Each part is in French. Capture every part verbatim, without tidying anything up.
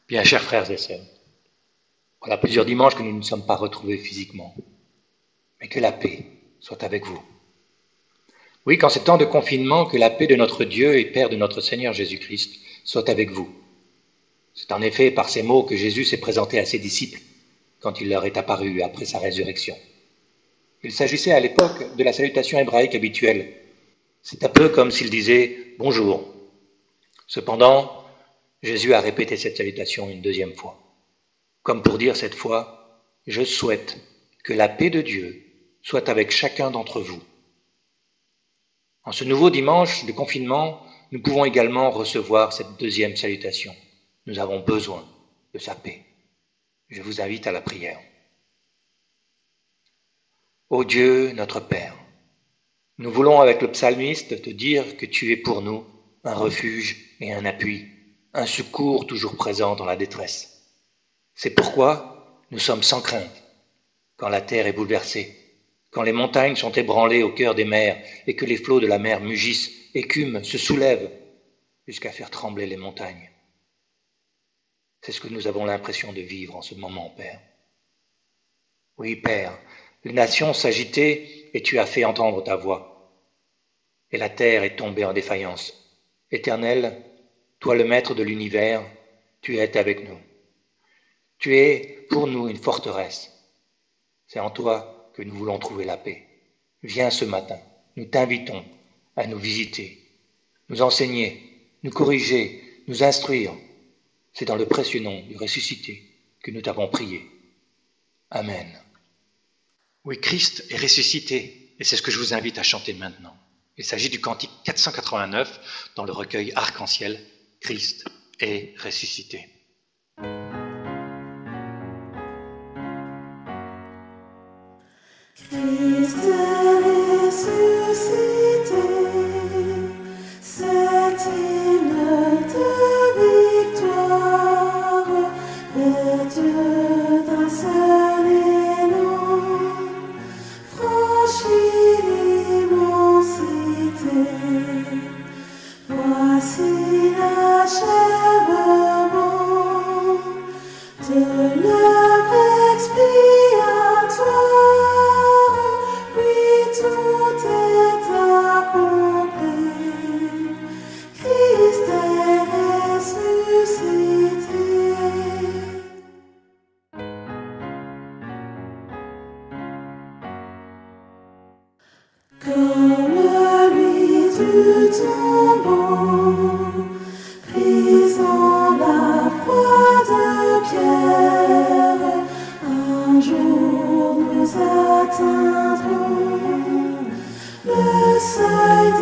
Bien, chers frères et sœurs, voilà plusieurs dimanches que nous ne sommes pas retrouvés physiquement, mais que la paix soit avec vous. Oui, qu'en ces temps de confinement, que la paix de notre Dieu et Père de notre Seigneur Jésus-Christ soit avec vous. C'est en effet par ces mots que Jésus s'est présenté à ses disciples quand il leur est apparu après sa résurrection. Il s'agissait à l'époque de la salutation hébraïque habituelle. C'est un peu comme s'il disait « bonjour ». Cependant, Jésus a répété cette salutation une deuxième fois, comme pour dire cette fois « je souhaite que la paix de Dieu soit avec chacun d'entre vous ». En ce nouveau dimanche de confinement, nous pouvons également recevoir cette deuxième salutation. Nous avons besoin de sa paix. Je vous invite à la prière. Ô Dieu, notre Père, nous voulons avec le psalmiste te dire que tu es pour nous un refuge et un appui, un secours toujours présent dans la détresse. C'est pourquoi nous sommes sans crainte quand la terre est bouleversée, quand les montagnes sont ébranlées au cœur des mers et que les flots de la mer mugissent, écument, se soulèvent jusqu'à faire trembler les montagnes. C'est ce que nous avons l'impression de vivre en ce moment, Père. Oui, Père, les nations s'agitaient et tu as fait entendre ta voix. Et la terre est tombée en défaillance. Éternel, toi le maître de l'univers, tu es avec nous. Tu es pour nous une forteresse. C'est en toi que nous voulons trouver la paix. Viens ce matin, nous t'invitons à nous visiter, nous enseigner, nous corriger, nous instruire. C'est dans le précieux nom du ressuscité que nous t'avons prié. Amen. Oui, Christ est ressuscité, et c'est ce que je vous invite à chanter maintenant. Il s'agit du cantique quatre cent quatre-vingt-neuf dans le recueil Arc-en-Ciel, Christ est ressuscité. Christ est ressuscité, cet hymne de victoire, et Dieu d'un seul élan franchit l'immensité. Voici l'achèvement de l'œuvre expiatoire. Tout est accompli, Christ est ressuscité. Comme lui du tombeau, brisant la froide pierre, un jour nous atteindrons le seuil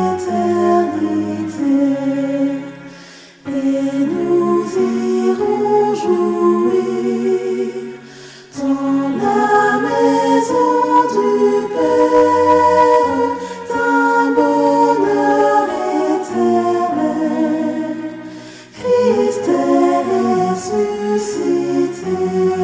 d'éternité, et nous irons jouir dans la maison du Père d'un bonheur éternel. Christ est ressuscité.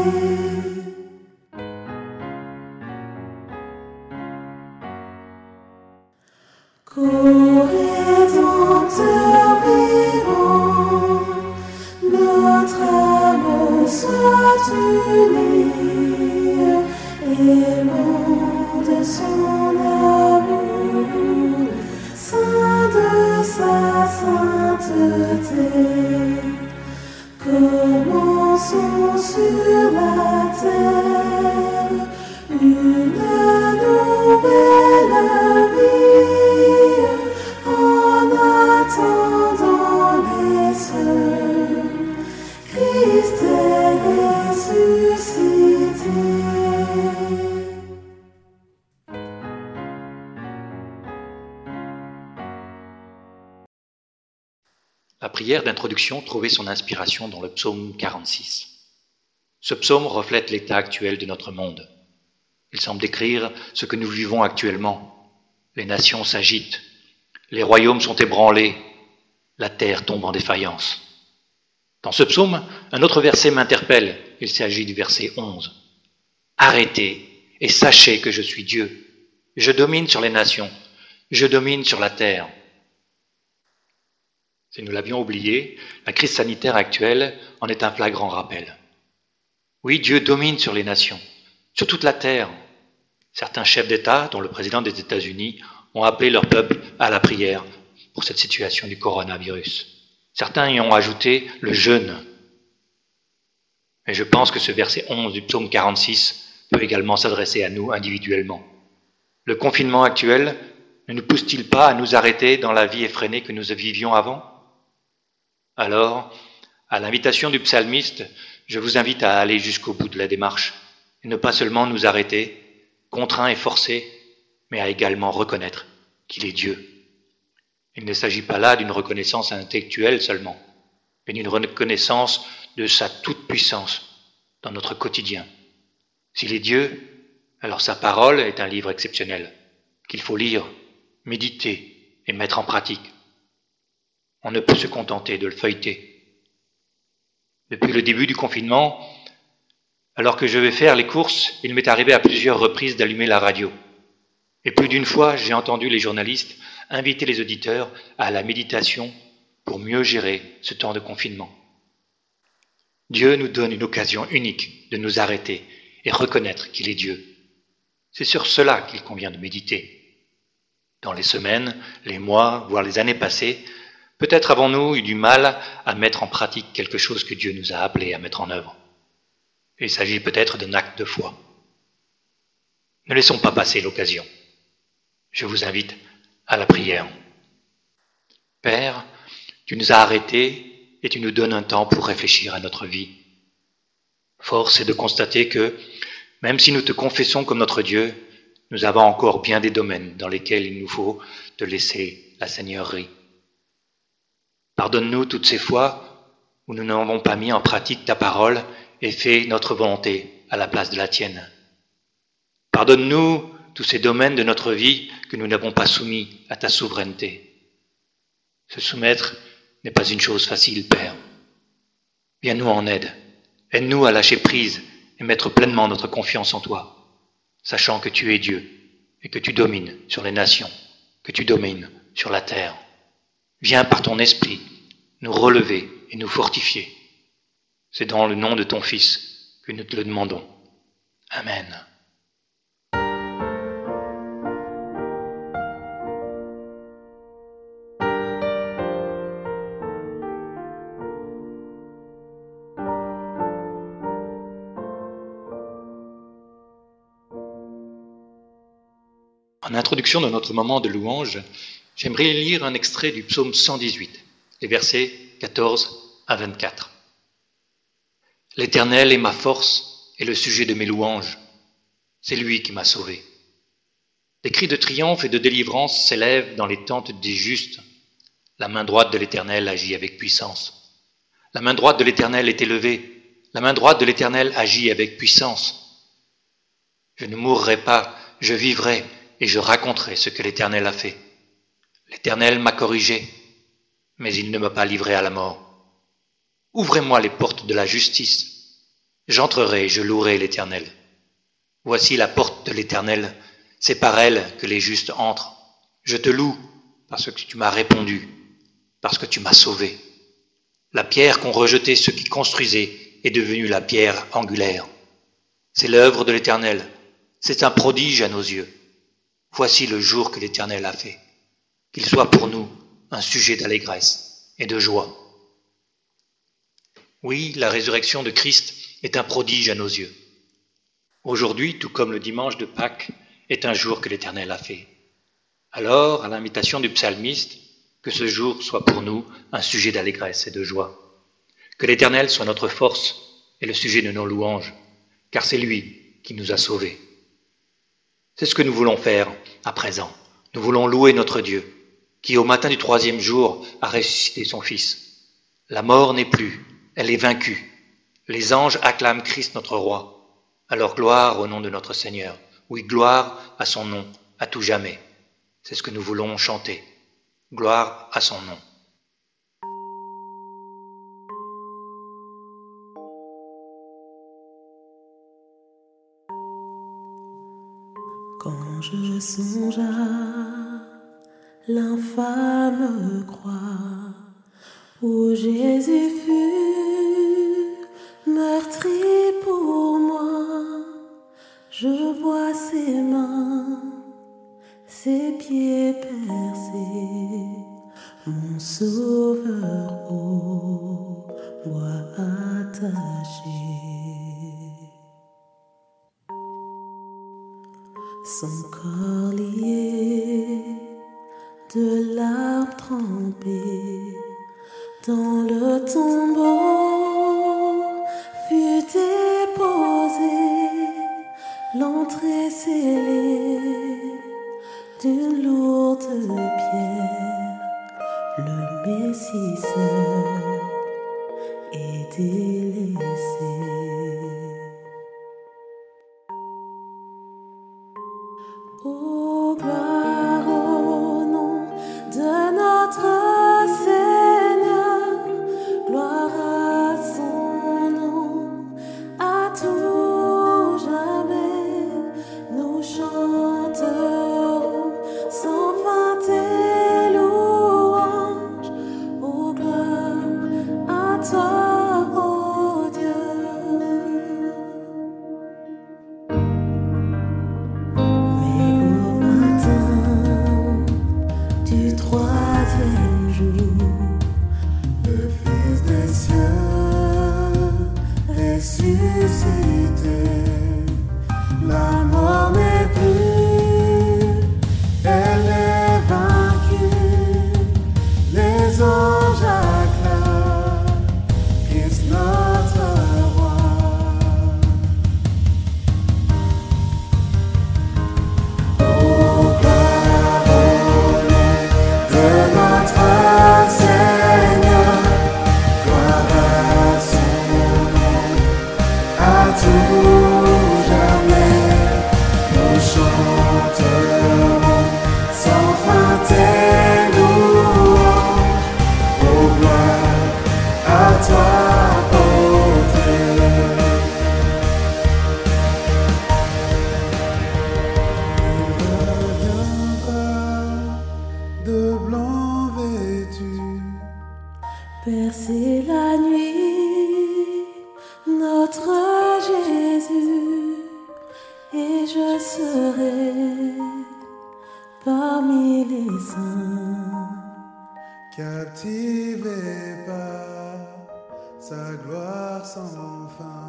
Co-rédempteur vivant, notre âme soit unie, aimant de son amour, saint de sa sainteté. Commençons sur la terre une nouvelle vie, en attendant les cieux. Christ est ressuscité. La prière d'introduction trouvait son inspiration dans le psaume quarante-six. Ce psaume reflète l'état actuel de notre monde. Il semble décrire ce que nous vivons actuellement. Les nations s'agitent, les royaumes sont ébranlés, la terre tombe en défaillance. Dans ce psaume, un autre verset m'interpelle. Il s'agit du verset onze. « Arrêtez et sachez que je suis Dieu. Je domine sur les nations, je domine sur la terre. » Si nous l'avions oublié, la crise sanitaire actuelle en est un flagrant rappel. Oui, Dieu domine sur les nations, sur toute la terre. Certains chefs d'État, dont le président des États-Unis, ont appelé leur peuple à la prière pour cette situation du coronavirus. Certains y ont ajouté le jeûne. Mais je pense que ce verset onze du psaume quarante-six peut également s'adresser à nous individuellement. Le confinement actuel ne nous pousse-t-il pas à nous arrêter dans la vie effrénée que nous vivions avant ? Alors, à l'invitation du psalmiste, je vous invite à aller jusqu'au bout de la démarche et ne pas seulement nous arrêter, contraints et forcés, mais à également reconnaître qu'il est Dieu. Il ne s'agit pas là d'une reconnaissance intellectuelle seulement, mais d'une reconnaissance de sa toute-puissance dans notre quotidien. S'il est Dieu, alors sa parole est un livre exceptionnel, qu'il faut lire, méditer et mettre en pratique. On ne peut se contenter de le feuilleter. Depuis le début du confinement, alors que je vais faire les courses, il m'est arrivé à plusieurs reprises d'allumer la radio. Et plus d'une fois, j'ai entendu les journalistes inviter les auditeurs à la méditation pour mieux gérer ce temps de confinement. Dieu nous donne une occasion unique de nous arrêter et reconnaître qu'il est Dieu. C'est sur cela qu'il convient de méditer. Dans les semaines, les mois, voire les années passées, peut-être avons-nous eu du mal à mettre en pratique quelque chose que Dieu nous a appelés à mettre en œuvre. Il s'agit peut-être d'un acte de foi. Ne laissons pas passer l'occasion. Je vous invite à la prière. Père, tu nous as arrêtés et tu nous donnes un temps pour réfléchir à notre vie. Force est de constater que, même si nous te confessons comme notre Dieu, nous avons encore bien des domaines dans lesquels il nous faut te laisser la seigneurie. Pardonne-nous toutes ces fois où nous n'avons pas mis en pratique ta parole et fait notre volonté à la place de la tienne. Pardonne-nous tous ces domaines de notre vie que nous n'avons pas soumis à ta souveraineté. Se soumettre n'est pas une chose facile, Père. Viens-nous en aide. Aide-nous à lâcher prise et mettre pleinement notre confiance en toi, sachant que tu es Dieu et que tu domines sur les nations, que tu domines sur la terre. Viens par ton esprit nous relever et nous fortifier. C'est dans le nom de ton Fils que nous te le demandons. Amen. En introduction de notre moment de louange, j'aimerais lire un extrait du psaume cent dix-huit, les versets quatorze à vingt-quatre. « L'Éternel est ma force et le sujet de mes louanges. C'est lui qui m'a sauvé. Des cris de triomphe et de délivrance s'élèvent dans les tentes des justes. La main droite de l'Éternel agit avec puissance. La main droite de l'Éternel est élevée. La main droite de l'Éternel agit avec puissance. Je ne mourrai pas, je vivrai, et je raconterai ce que l'Éternel a fait. L'Éternel m'a corrigé, mais il ne m'a pas livré à la mort. Ouvrez-moi les portes de la justice. J'entrerai et je louerai l'Éternel. Voici la porte de l'Éternel, c'est par elle que les justes entrent. Je te loue parce que tu m'as répondu, parce que tu m'as sauvé. La pierre qu'ont rejetée ceux qui construisaient est devenue la pierre angulaire. C'est l'œuvre de l'Éternel, c'est un prodige à nos yeux. Voici le jour que l'Éternel a fait. Qu'il soit pour nous un sujet d'allégresse et de joie. Oui, la résurrection de Christ est un prodige à nos yeux. Aujourd'hui, tout comme le dimanche de Pâques, est un jour que l'Éternel a fait. Alors, à l'invitation du psalmiste, que ce jour soit pour nous un sujet d'allégresse et de joie. Que l'Éternel soit notre force et le sujet de nos louanges, car c'est lui qui nous a sauvés. C'est ce que nous voulons faire à présent. Nous voulons louer notre Dieu, qui au matin du troisième jour a ressuscité son Fils. La mort n'est plus, elle est vaincue. Les anges acclament Christ notre roi. Alors gloire au nom de notre Seigneur. Oui, gloire à son nom, à tout jamais. C'est ce que nous voulons chanter. Gloire à son nom. Quand je songe à l'infâme croix où Jésus fut meurtri pour moi. Je vois ses mains, ses pieds percés, mon sauveur au bois attaché. Son corps lié, de larmes trempées, dans le tombeau fut déposé, l'entrée scellée d'une lourde pierre. Le Messie seul est délaissé. Ô gloire au nom de notre Seigneur, gloire à son nom, à tout jamais, nous chanterons sans fin tes louanges. Ô gloire à toi, ô Dieu. Mais au matin du troisième jour, le Fils des cieux ressuscité, la mort n'est plus, elle est vaincue, les anges acclament Christ notre roi. Ô gloire au nom de notre Seigneur, gloire à son nom, à tout jamais, nous chanterons sans fin tes louanges. Ô gloire à toi, ô Dieu. Il reviendra de blanc vêtu, percer la nuit, notre Jésus, et je serai parmi les saints, captivé par sa gloire sans fin.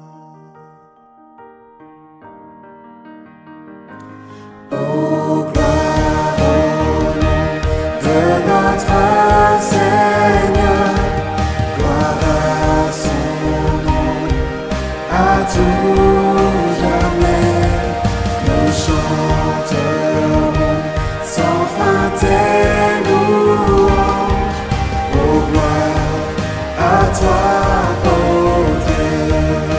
Ô gloire au nom de notre Seigneur, gloire à son nom, à tout jamais, nous chanterons sans fin tes louanges. Ô gloire à toi, ô Dieu.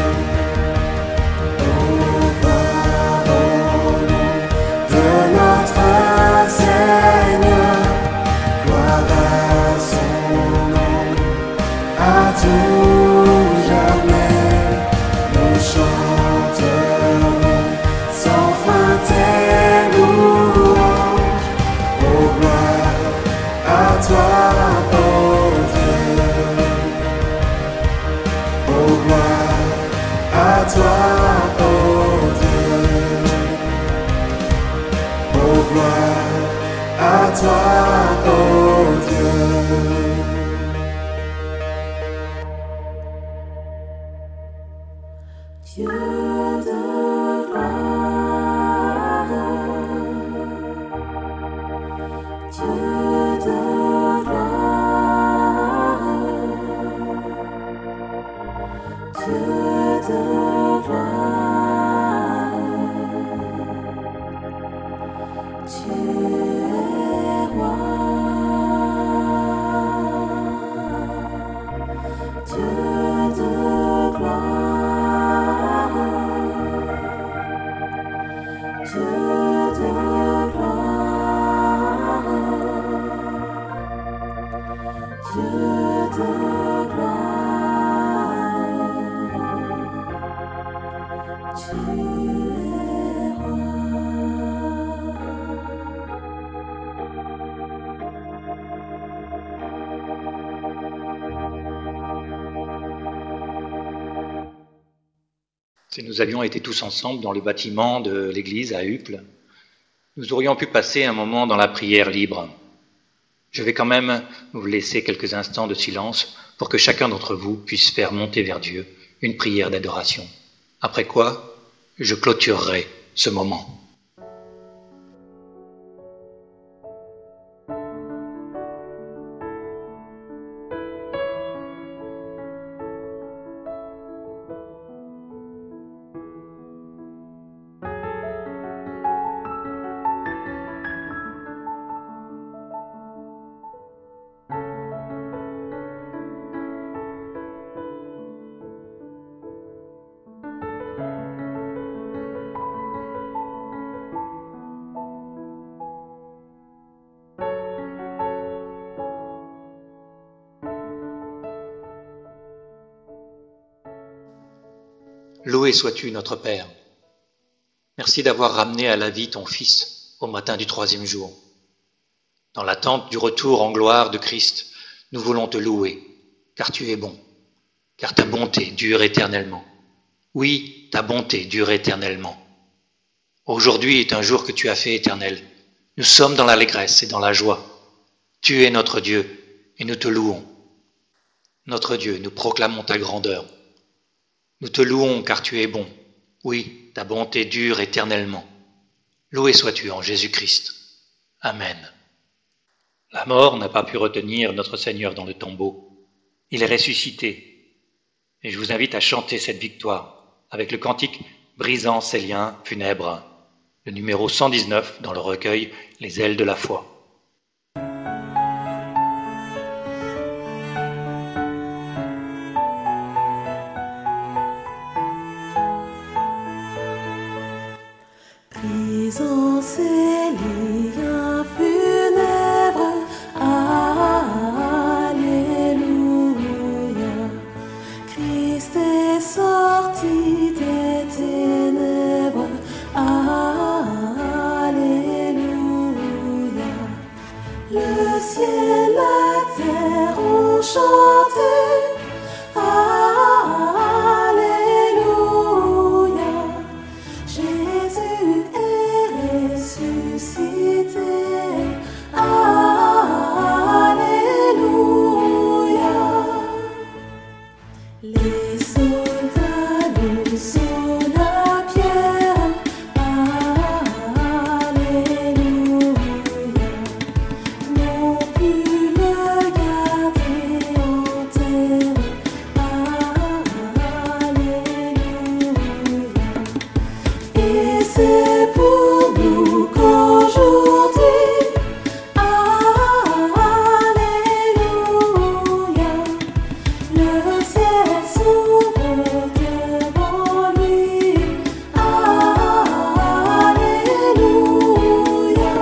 Ô gloire au nom de notre Seigneur, gloire à son nom, à tout jamais, nous chanterons sans fin tes louanges. Ô gloire à toi, ô Dieu. Ô gloire à toi, ô Dieu. Ô gloire à toi, ô Dieu. Dieu de gloire, Dieu de gloire, Dieu de gloire, tu es roi. Dieu de gloire, Dieu de gloire, Dieu de gloire, tu es roi. Si nous avions été tous ensemble dans le bâtiment de l'église à Uccle, nous aurions pu passer un moment dans la prière libre. Je vais quand même vous laisser quelques instants de silence pour que chacun d'entre vous puisse faire monter vers Dieu une prière d'adoration. Après quoi, je clôturerai ce moment. Loué sois-tu, notre Père. Merci d'avoir ramené à la vie ton Fils au matin du troisième jour. Dans l'attente du retour en gloire de Christ, nous voulons te louer, car tu es bon, car ta bonté dure éternellement. Oui, ta bonté dure éternellement. Aujourd'hui est un jour que tu as fait éternel. Nous sommes dans l'allégresse et dans la joie. Tu es notre Dieu, et nous te louons. Notre Dieu, nous proclamons ta grandeur. Nous te louons car tu es bon. Oui, ta bonté dure éternellement. Loué sois-tu en Jésus-Christ. Amen. La mort n'a pas pu retenir notre Seigneur dans le tombeau. Il est ressuscité. Et je vous invite à chanter cette victoire avec le cantique brisant ces liens funèbres, le numéro cent dix-neuf dans le recueil Les ailes de la foi. Brisant ces liens funèbres, alléluia. Christ est sorti des ténèbres, alléluia. Le ciel, la terre ont chanté, alléluia. Jésus est ressuscité, alléluia. Les soldats nous sont la pierre, alléluia. N'ont pu le garder en terre, alléluia. Et c'est pour nous qu'aujourd'hui, alléluia, le ciel s'ouvre devant lui, alléluia.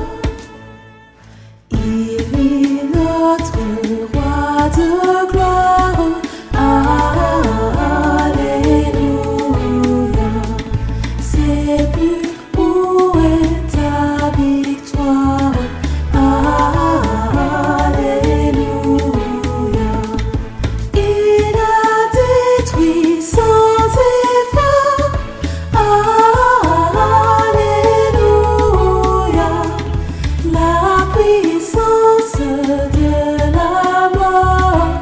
Il vit notre roi de gloire, alléluia. C'est plus où est ta victoire, alléluia. Il a détruit sans effort, alléluia, la puissance de la mort,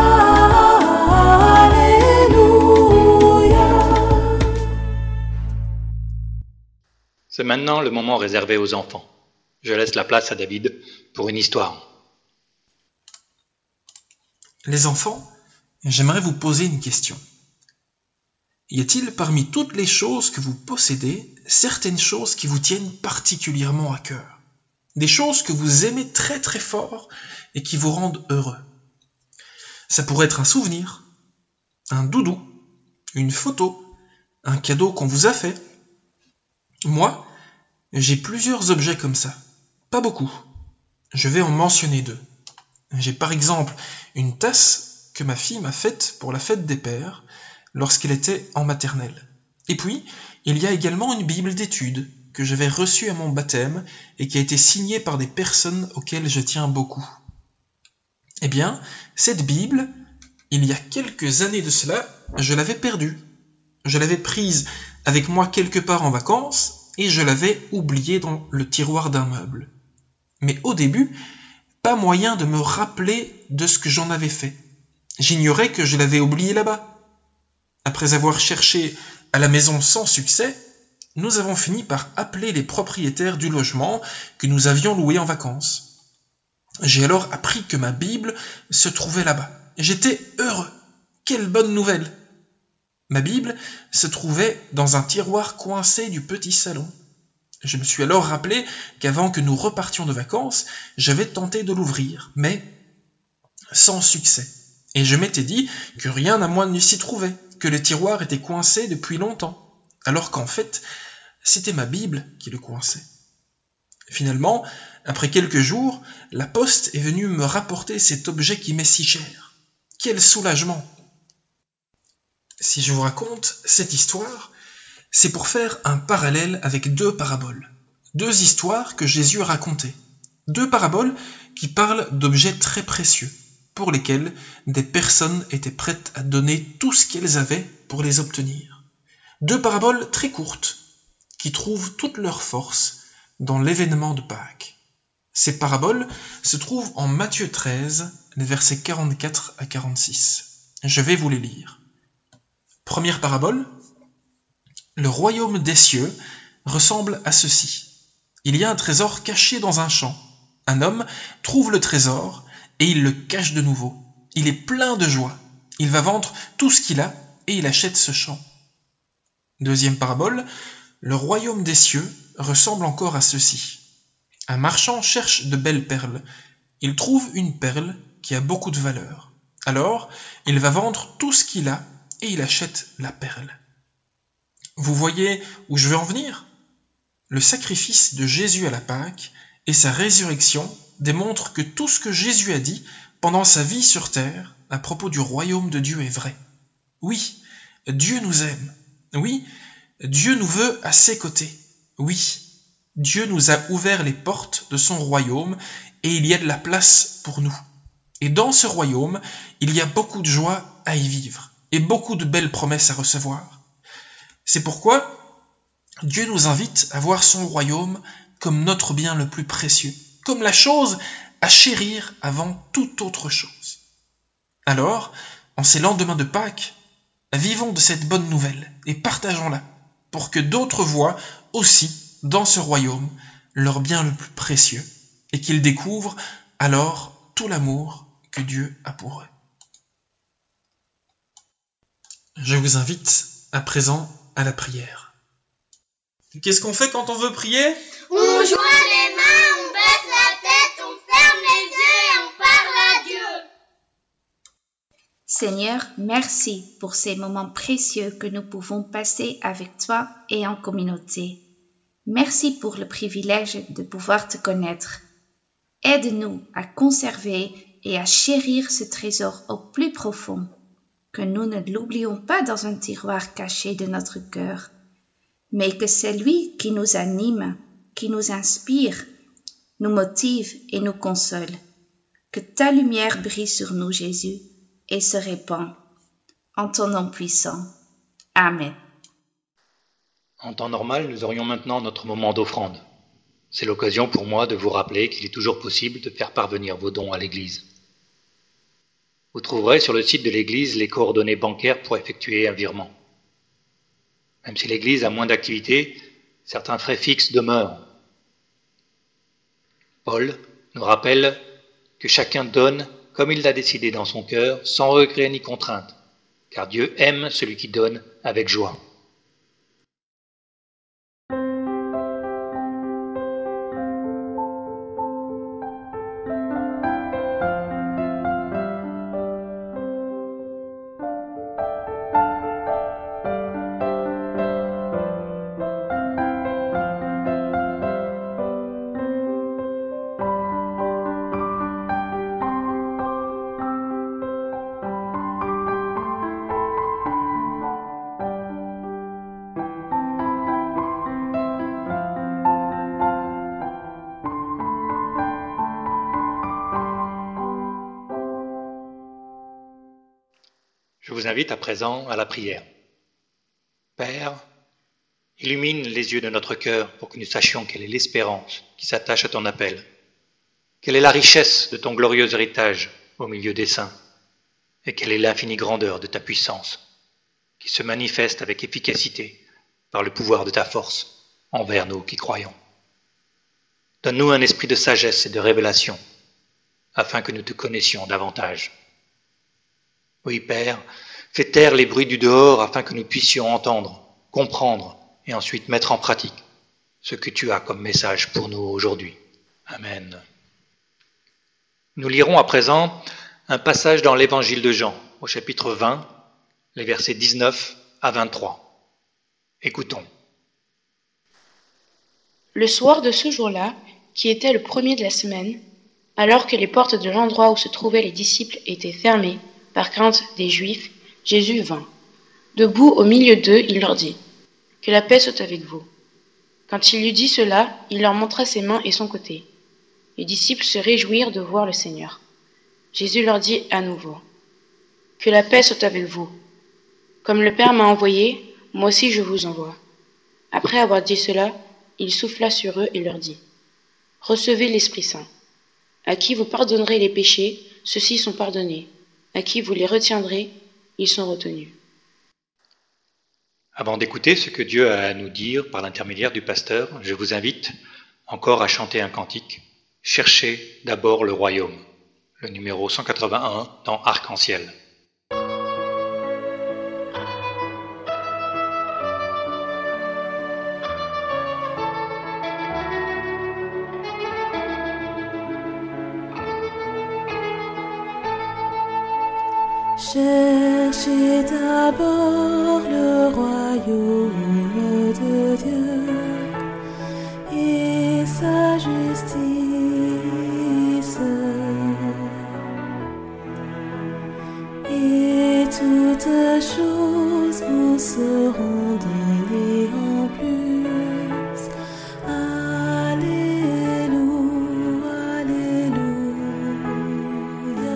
alléluia. C'est maintenant le moment réservé aux enfants. Je laisse la place à David pour une histoire. Les enfants, j'aimerais vous poser une question. Y a-t-il parmi toutes les choses que vous possédez, certaines choses qui vous tiennent particulièrement à cœur? Des choses que vous aimez très très fort et qui vous rendent heureux? Ça pourrait être un souvenir, un doudou, une photo, un cadeau qu'on vous a fait. Moi, j'ai plusieurs objets comme ça. Pas beaucoup. Je vais en mentionner deux. J'ai par exemple une tasse que ma fille m'a faite pour la fête des pères lorsqu'elle était en maternelle. Et puis, il y a également une Bible d'études que j'avais reçue à mon baptême et qui a été signée par des personnes auxquelles je tiens beaucoup. Eh bien, cette Bible, il y a quelques années de cela, je l'avais perdue. Je l'avais prise avec moi quelque part en vacances et je l'avais oubliée dans le tiroir d'un meuble. Mais au début, pas moyen de me rappeler de ce que j'en avais fait. J'ignorais que je l'avais oubliée là-bas. Après avoir cherché à la maison sans succès, nous avons fini par appeler les propriétaires du logement que nous avions loué en vacances. J'ai alors appris que ma Bible se trouvait là-bas. J'étais heureux. Quelle bonne nouvelle! Ma Bible se trouvait dans un tiroir coincé du petit salon. Je me suis alors rappelé qu'avant que nous repartions de vacances, j'avais tenté de l'ouvrir, mais sans succès. Et je m'étais dit que rien à moi ne s'y trouvait, que le tiroir était coincé depuis longtemps, alors qu'en fait, c'était ma Bible qui le coinçait. Finalement, après quelques jours, la poste est venue me rapporter cet objet qui m'est si cher. Quel soulagement! Si je vous raconte cette histoire, c'est pour faire un parallèle avec deux paraboles. Deux histoires que Jésus a racontées. Deux paraboles qui parlent d'objets très précieux, pour lesquels des personnes étaient prêtes à donner tout ce qu'elles avaient pour les obtenir. Deux paraboles très courtes, qui trouvent toute leur force dans l'événement de Pâques. Ces paraboles se trouvent en Matthieu treize, les versets quarante-quatre à quarante-six. Je vais vous les lire. Première parabole. Le royaume des cieux ressemble à ceci. Il y a un trésor caché dans un champ. Un homme trouve le trésor et il le cache de nouveau. Il est plein de joie. Il va vendre tout ce qu'il a et il achète ce champ. Deuxième parabole. Le royaume des cieux ressemble encore à ceci. Un marchand cherche de belles perles. Il trouve une perle qui a beaucoup de valeur. Alors, il va vendre tout ce qu'il a et il achète la perle. Vous voyez où je veux en venir? Le sacrifice de Jésus à la Pâque et sa résurrection démontrent que tout ce que Jésus a dit pendant sa vie sur terre à propos du royaume de Dieu est vrai. Oui, Dieu nous aime. Oui, Dieu nous veut à ses côtés. Oui, Dieu nous a ouvert les portes de son royaume et il y a de la place pour nous. Et dans ce royaume, il y a beaucoup de joie à y vivre et beaucoup de belles promesses à recevoir. C'est pourquoi Dieu nous invite à voir son royaume comme notre bien le plus précieux, comme la chose à chérir avant toute autre chose. Alors, en ces lendemains de Pâques, vivons de cette bonne nouvelle et partageons-la pour que d'autres voient aussi dans ce royaume leur bien le plus précieux et qu'ils découvrent alors tout l'amour que Dieu a pour eux. Je vous invite à présent à la prière. Qu'est-ce qu'on fait quand on veut prier? On joint les mains, on baisse la tête, on ferme les yeux et on parle à Dieu. Seigneur, merci pour ces moments précieux que nous pouvons passer avec toi et en communauté. Merci pour le privilège de pouvoir te connaître. Aide-nous à conserver et à chérir ce trésor au plus profond, que nous ne l'oublions pas dans un tiroir caché de notre cœur, mais que c'est lui qui nous anime, qui nous inspire, nous motive et nous console. Que ta lumière brille sur nous, Jésus, et se répand. En ton nom puissant. Amen. En temps normal, nous aurions maintenant notre moment d'offrande. C'est l'occasion pour moi de vous rappeler qu'il est toujours possible de faire parvenir vos dons à l'Église. Vous trouverez sur le site de l'Église les coordonnées bancaires pour effectuer un virement. Même si l'Église a moins d'activité, certains frais fixes demeurent. Paul nous rappelle que chacun donne comme il l'a décidé dans son cœur, sans regret ni contrainte, car Dieu aime celui qui donne avec joie. Je vous invite à présent à la prière. Père, illumine les yeux de notre cœur pour que nous sachions quelle est l'espérance qui s'attache à ton appel. Quelle est la richesse de ton glorieux héritage au milieu des saints, et quelle est l'infinie grandeur de ta puissance, qui se manifeste avec efficacité par le pouvoir de ta force envers nous qui croyons. Donne-nous un esprit de sagesse et de révélation, afin que nous te connaissions davantage. Oui, Père, fais taire les bruits du dehors afin que nous puissions entendre, comprendre et ensuite mettre en pratique ce que tu as comme message pour nous aujourd'hui. Amen. Nous lirons à présent un passage dans l'Évangile de Jean, au chapitre vingt, les versets dix-neuf à vingt-trois. Écoutons. Le soir de ce jour-là, qui était le premier de la semaine, alors que les portes de l'endroit où se trouvaient les disciples étaient fermées, par crainte des Juifs, Jésus vint. Debout au milieu d'eux, il leur dit : « Que la paix soit avec vous. » Quand il eut dit cela, il leur montra ses mains et son côté. Les disciples se réjouirent de voir le Seigneur. Jésus leur dit à nouveau : « Que la paix soit avec vous. Comme le Père m'a envoyé, moi aussi je vous envoie. » Après avoir dit cela, il souffla sur eux et leur dit : « Recevez l'Esprit Saint. À qui vous pardonnerez les péchés, ceux-ci sont pardonnés. À qui vous les retiendrez, ils sont retenus. » Avant d'écouter ce que Dieu a à nous dire par l'intermédiaire du pasteur, je vous invite encore à chanter un cantique. Cherchez d'abord le royaume, le numéro cent quatre-vingt-un dans Arc-en-Ciel. Cherchez d'abord le royaume de Dieu et sa justice, et toutes choses vous seront données en plus. Alléluia, Alléluia.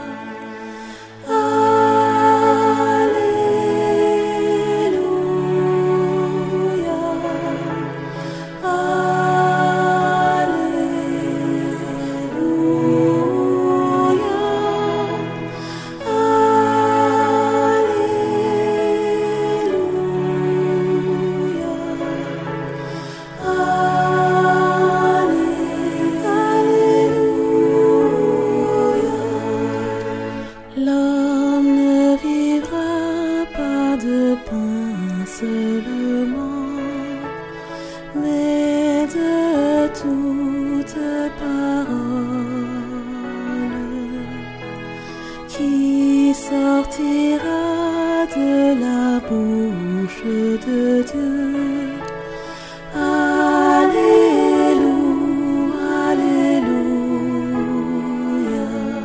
L'homme ne vivra pas de pain seulement, mais de toute parole qui sortira de la bouche de Dieu. Alléluia, Alléluia.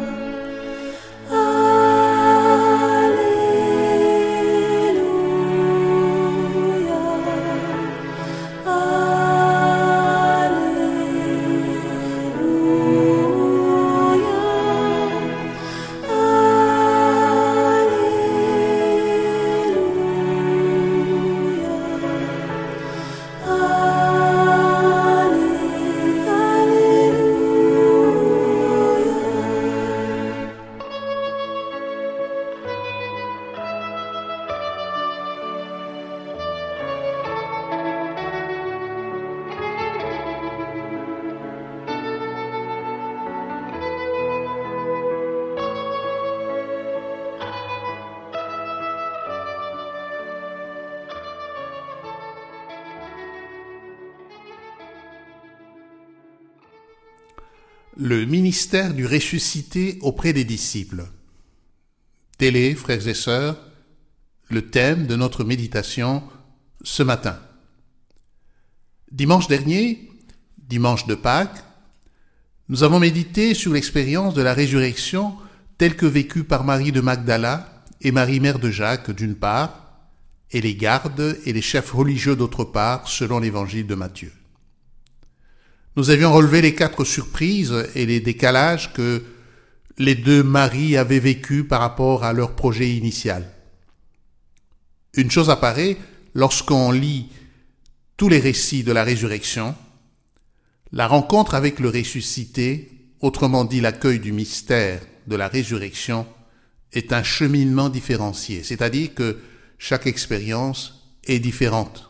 Le ministère du ressuscité auprès des disciples. Tel est, frères et sœurs, le thème de notre méditation ce matin. Dimanche dernier, dimanche de Pâques, nous avons médité sur l'expérience de la résurrection telle que vécue par Marie de Magdala et Marie mère de Jacques d'une part, et les gardes et les chefs religieux d'autre part, selon l'évangile de Matthieu. Nous avions relevé les quatre surprises et les décalages que les deux Maries avaient vécus par rapport à leur projet initial. Une chose apparaît lorsqu'on lit tous les récits de la résurrection, la rencontre avec le ressuscité, autrement dit l'accueil du mystère de la résurrection, est un cheminement différencié, c'est-à-dire que chaque expérience est différente.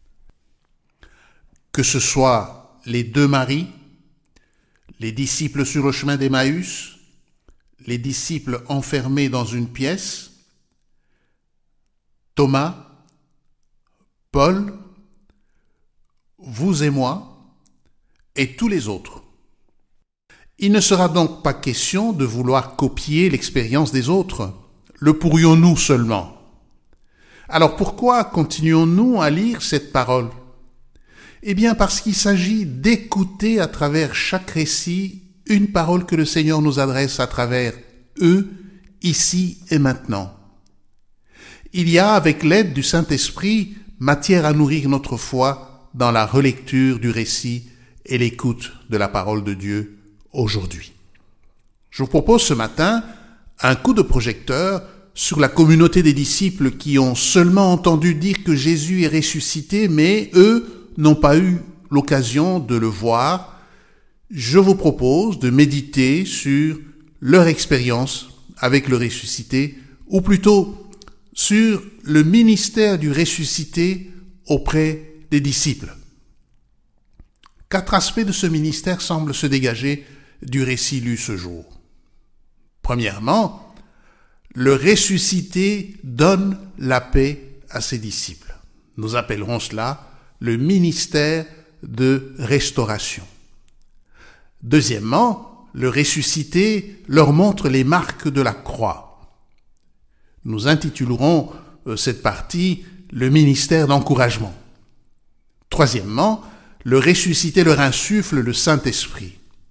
Que ce soit les deux Maries, les disciples sur le chemin d'Emmaüs, les disciples enfermés dans une pièce, Thomas, Paul, vous et moi, et tous les autres. Il ne sera donc pas question de vouloir copier l'expérience des autres. Le pourrions-nous seulement? Alors pourquoi continuons-nous à lire cette parole? Eh bien parce qu'il s'agit d'écouter à travers chaque récit une parole que le Seigneur nous adresse à travers eux, ici et maintenant. Il y a, avec l'aide du Saint-Esprit, matière à nourrir notre foi dans la relecture du récit et l'écoute de la parole de Dieu aujourd'hui. Je vous propose ce matin un coup de projecteur sur la communauté des disciples qui ont seulement entendu dire que Jésus est ressuscité, mais eux n'ont pas eu l'occasion de le voir. Je vous propose de méditer sur leur expérience avec le ressuscité, ou plutôt sur le ministère du ressuscité auprès des disciples. Quatre aspects de ce ministère semblent se dégager du récit lu ce jour. Premièrement, le ressuscité donne la paix à ses disciples. Nous appellerons cela le ministère de restauration. Deuxièmement, le ressuscité leur montre les marques de la croix. Nous intitulerons cette partie le ministère d'encouragement. Troisièmement, le ressuscité leur insuffle le Saint-Esprit.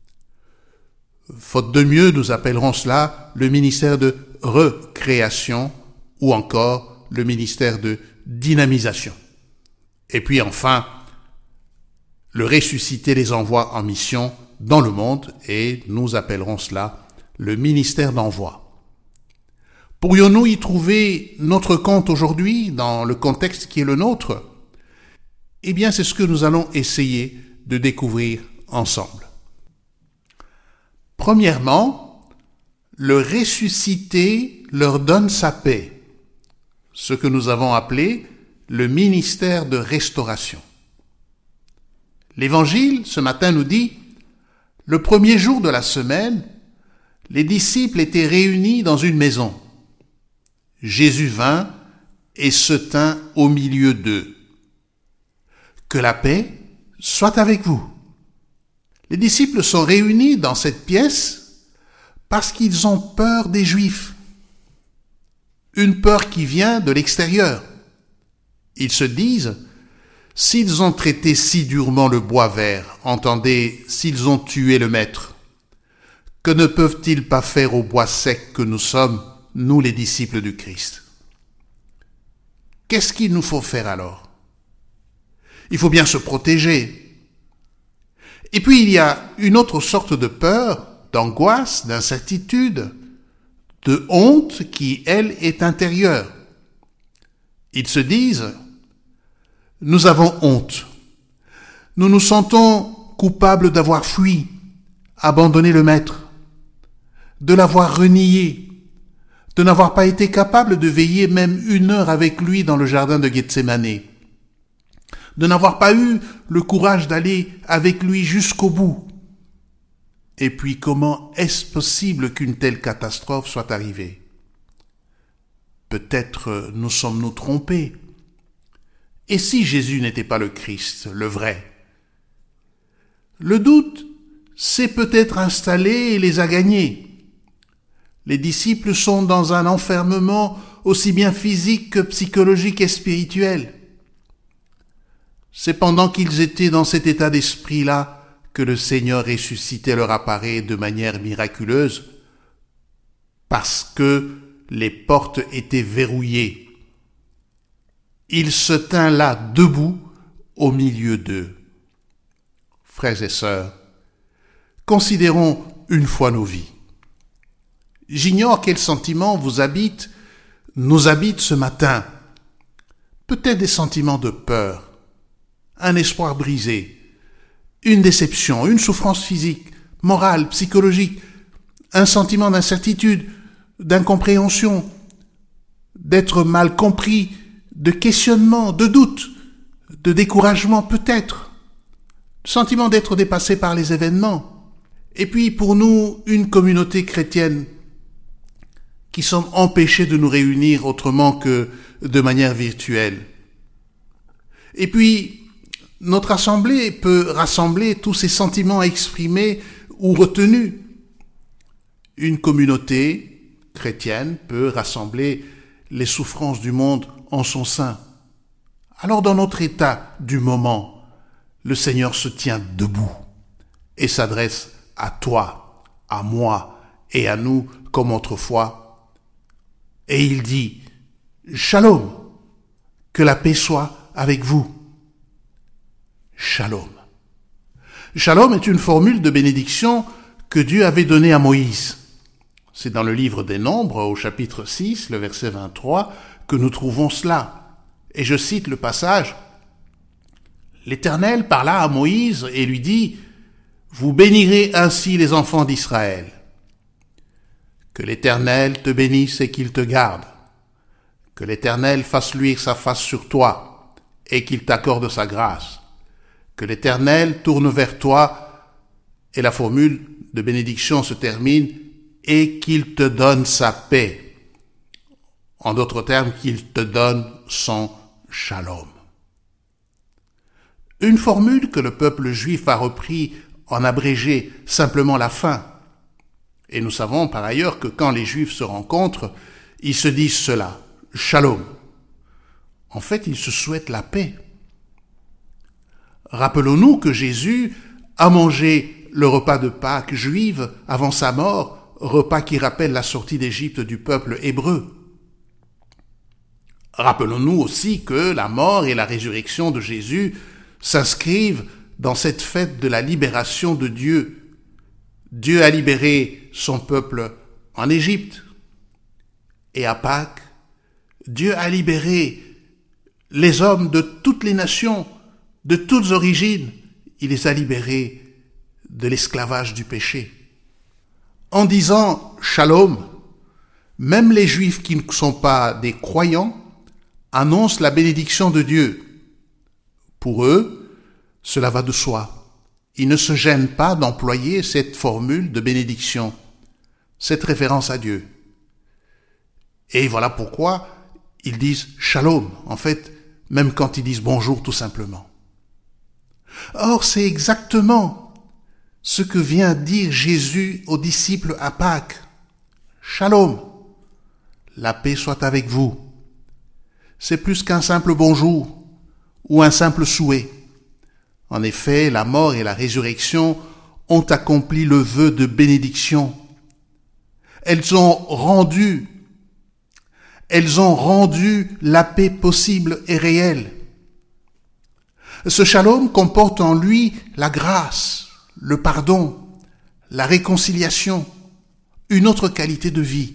Faute de mieux, nous appellerons cela le ministère de recréation ou encore le ministère de dynamisation. Et puis enfin, le ressuscité les envoie en mission dans le monde et nous appellerons cela le ministère d'envoi. Pourrions-nous y trouver notre compte aujourd'hui dans le contexte qui est le nôtre? Eh bien, c'est ce que nous allons essayer de découvrir ensemble. Premièrement, le ressuscité leur donne sa paix, ce que nous avons appelé le ministère de restauration. L'Évangile, ce matin, nous dit, le premier jour de la semaine, les disciples étaient réunis dans une maison. Jésus vint et se tint au milieu d'eux. Que la paix soit avec vous. Les disciples sont réunis dans cette pièce parce qu'ils ont peur des Juifs. Une peur qui vient de l'extérieur. Ils se disent, s'ils ont traité si durement le bois vert, entendez, s'ils ont tué le Maître, que ne peuvent-ils pas faire au bois sec que nous sommes, nous les disciples du Christ? Qu'est-ce qu'il nous faut faire alors? Il faut bien se protéger. Et puis il y a une autre sorte de peur, d'angoisse, d'incertitude, de honte qui, elle, est intérieure. Ils se disent, nous avons honte. Nous nous sentons coupables d'avoir fui, abandonné le Maître, de l'avoir renié, de n'avoir pas été capable de veiller même une heure avec lui dans le jardin de Gethsémane, de n'avoir pas eu le courage d'aller avec lui jusqu'au bout. Et puis comment est-ce possible qu'une telle catastrophe soit arrivée? Peut-être nous sommes-nous trompés. Et si Jésus n'était pas le Christ, le vrai? Le doute s'est peut-être installé et les a gagnés. Les disciples sont dans un enfermement aussi bien physique que psychologique et spirituel. C'est pendant qu'ils étaient dans cet état d'esprit-là que le Seigneur ressuscité leur apparaît de manière miraculeuse, parce que les portes étaient verrouillées. Il se tint là, debout, au milieu d'eux. Frères et sœurs, considérons une fois nos vies. J'ignore quel sentiment vous habite, nous habite ce matin. peut-être des sentiments de peur, un espoir brisé, une déception, une souffrance physique, morale, psychologique, un sentiment d'incertitude, d'incompréhension, d'être mal compris, de questionnement, de doute, de découragement peut-être, sentiment d'être dépassé par les événements. Et puis pour nous, une communauté chrétienne qui sommes empêchés de nous réunir autrement que de manière virtuelle. Et puis, notre assemblée peut rassembler tous ces sentiments exprimés ou retenus. Une communauté chrétienne peut rassembler les souffrances du monde en son sein. Alors dans notre état du moment, le Seigneur se tient debout et s'adresse à toi, à moi et à nous comme autrefois. Et il dit, Shalom, que la paix soit avec vous. Shalom. Shalom est une formule de bénédiction que Dieu avait donnée à Moïse. C'est dans le livre des Nombres, au chapitre six, le verset vingt-trois, que nous trouvons cela. Et je cite le passage. L'Éternel parla à Moïse et lui dit, « Vous bénirez ainsi les enfants d'Israël. Que l'Éternel te bénisse et qu'il te garde. Que l'Éternel fasse luire sa face sur toi et qu'il t'accorde sa grâce. Que l'Éternel tourne vers toi. » Et la formule de bénédiction se termine, « et qu'il te donne sa paix. » En d'autres termes, qu'il te donne son shalom. Une formule que le peuple juif a repris en abrégé simplement la fin. Et nous savons par ailleurs que quand les Juifs se rencontrent, ils se disent cela, shalom. En fait, ils se souhaitent la paix. Rappelons-nous que Jésus a mangé le repas de Pâques juive avant sa mort, repas qui rappelle la sortie d'Égypte du peuple hébreu. Rappelons-nous aussi que la mort et la résurrection de Jésus s'inscrivent dans cette fête de la libération de Dieu. Dieu a libéré son peuple en Égypte. Et à Pâques, Dieu a libéré les hommes de toutes les nations, de toutes origines. Il les a libérés de l'esclavage du péché. En disant « Shalom », même les Juifs qui ne sont pas des croyants annoncent la bénédiction de Dieu. Pour eux, cela va de soi. Ils ne se gênent pas d'employer cette formule de bénédiction, cette référence à Dieu. Et voilà pourquoi ils disent « Shalom », en fait, même quand ils disent « bonjour » tout simplement. Or, c'est exactement ce que vient dire Jésus aux disciples à Pâques. « Shalom, la paix soit avec vous ». C'est plus qu'un simple bonjour ou un simple souhait. En effet, la mort et la résurrection ont accompli le vœu de bénédiction. Elles ont rendu, elles ont rendu la paix possible et réelle. Ce shalom comporte en lui la grâce, le pardon, la réconciliation, une autre qualité de vie.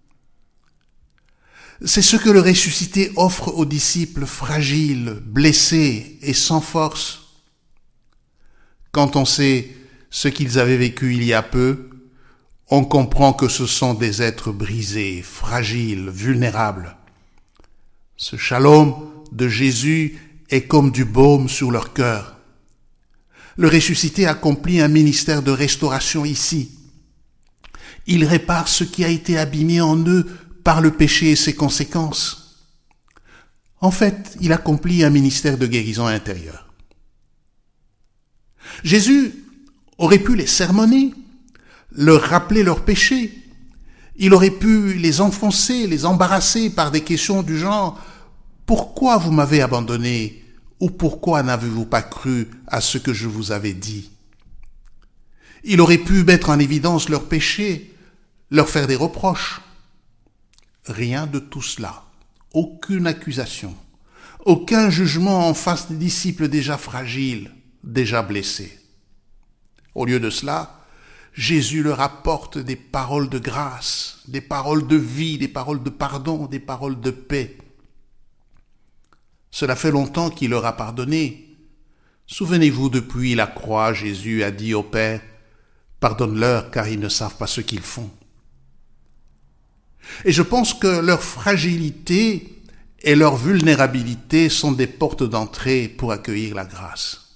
C'est ce que le ressuscité offre aux disciples fragiles, blessés et sans force. Quand on sait ce qu'ils avaient vécu il y a peu, on comprend que ce sont des êtres brisés, fragiles, vulnérables. Ce shalom de Jésus est comme du baume sur leur cœur. Le ressuscité accomplit un ministère de restauration ici. Il répare ce qui a été abîmé en eux par le péché et ses conséquences. En fait, il accomplit un ministère de guérison intérieure. Jésus aurait pu les sermonner, leur rappeler leurs péchés. Il aurait pu les enfoncer, les embarrasser par des questions du genre « Pourquoi vous m'avez abandonné ?» ou « Pourquoi n'avez-vous pas cru à ce que je vous avais dit ?» Il aurait pu mettre en évidence leurs péchés, leur faire des reproches. Rien de tout cela, aucune accusation, aucun jugement en face des disciples déjà fragiles, déjà blessés. Au lieu de cela, Jésus leur apporte des paroles de grâce, des paroles de vie, des paroles de pardon, des paroles de paix. Cela fait longtemps qu'il leur a pardonné. Souvenez-vous, depuis la croix, Jésus a dit au Père, « Pardonne-leur car ils ne savent pas ce qu'ils font. » Et je pense que leur fragilité et leur vulnérabilité sont des portes d'entrée pour accueillir la grâce.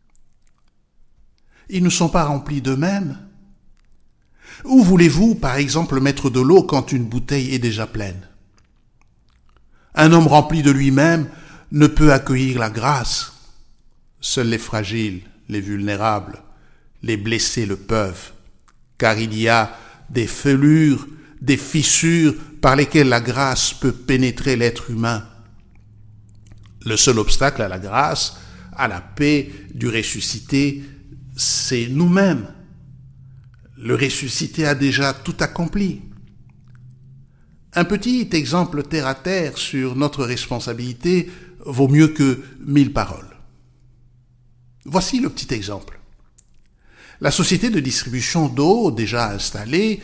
Ils ne sont pas remplis d'eux-mêmes. Où voulez-vous, par exemple, mettre de l'eau quand une bouteille est déjà pleine? Un homme rempli de lui-même ne peut accueillir la grâce. Seuls les fragiles, les vulnérables, les blessés le peuvent, car il y a des fêlures, des fissures par lesquelles la grâce peut pénétrer l'être humain. Le seul obstacle à la grâce, à la paix du ressuscité, c'est nous-mêmes. Le ressuscité a déjà tout accompli. Un petit exemple terre à terre sur notre responsabilité vaut mieux que mille paroles. Voici le petit exemple. La société de distribution d'eau déjà installée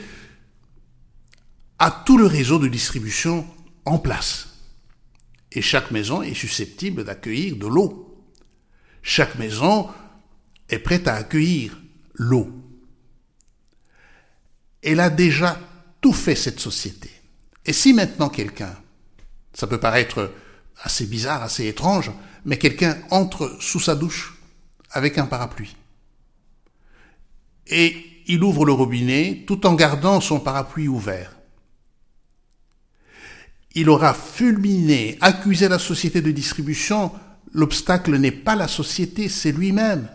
a tout le réseau de distribution en place. Et chaque maison est susceptible d'accueillir de l'eau. Chaque maison est prête à accueillir l'eau. Elle a déjà tout fait, cette société. Et si maintenant quelqu'un, ça peut paraître assez bizarre, assez étrange, mais quelqu'un entre sous sa douche avec un parapluie, et il ouvre le robinet tout en gardant son parapluie ouvert, il aura fulminé, accusé la société de distribution. L'obstacle n'est pas la société, c'est lui-même.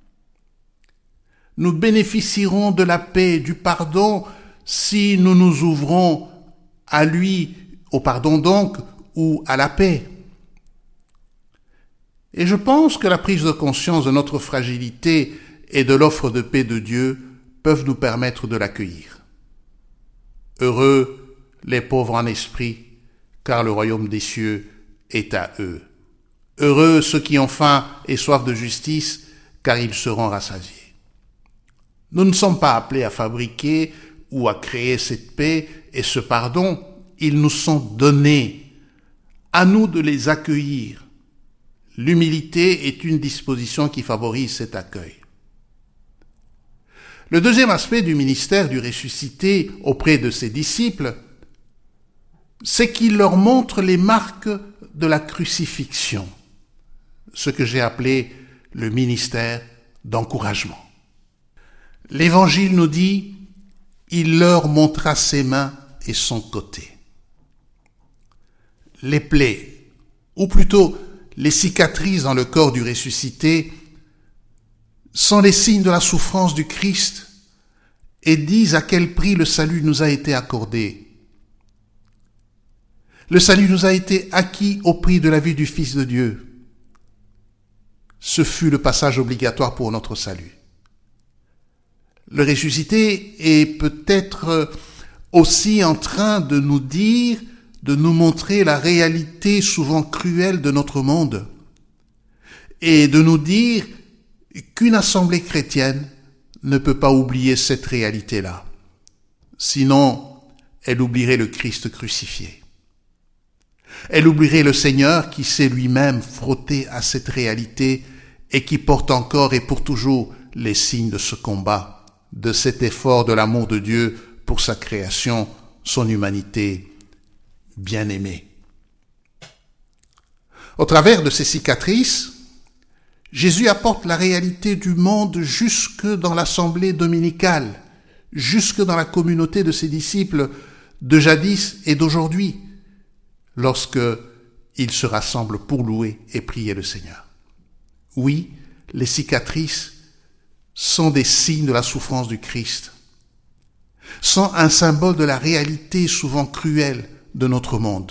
Nous bénéficierons de la paix, du pardon, si nous nous ouvrons à lui, au pardon donc, ou à la paix. Et je pense que la prise de conscience de notre fragilité et de l'offre de paix de Dieu peuvent nous permettre de l'accueillir. Heureux les pauvres en esprit, car le royaume des cieux est à eux. Heureux ceux qui ont faim et soif de justice, car ils seront rassasiés. Nous ne sommes pas appelés à fabriquer ou à créer cette paix et ce pardon, ils nous sont donnés. À nous de les accueillir. L'humilité est une disposition qui favorise cet accueil. Le deuxième aspect du ministère du ressuscité auprès de ses disciples, c'est qu'il leur montre les marques de la crucifixion, ce que j'ai appelé le ministère d'encouragement. L'Évangile nous dit, il leur montra ses mains et son côté. Les plaies, ou plutôt les cicatrices dans le corps du ressuscité, sont les signes de la souffrance du Christ et disent à quel prix le salut nous a été accordé. Le salut nous a été acquis au prix de la vie du Fils de Dieu. Ce fut le passage obligatoire pour notre salut. Le ressuscité est peut-être aussi en train de nous dire, de nous montrer la réalité souvent cruelle de notre monde et de nous dire qu'une assemblée chrétienne ne peut pas oublier cette réalité-là. Sinon, elle oublierait le Christ crucifié. Elle oublierait le Seigneur qui s'est lui-même frotté à cette réalité et qui porte encore et pour toujours les signes de ce combat, de cet effort de l'amour de Dieu pour sa création, son humanité bien-aimée. Au travers de ces cicatrices, Jésus apporte la réalité du monde jusque dans l'assemblée dominicale, jusque dans la communauté de ses disciples de jadis et d'aujourd'hui, lorsque ils se rassemblent pour louer et prier le Seigneur. Oui, les cicatrices sont des signes de la souffrance du Christ, sont un symbole de la réalité souvent cruelle de notre monde.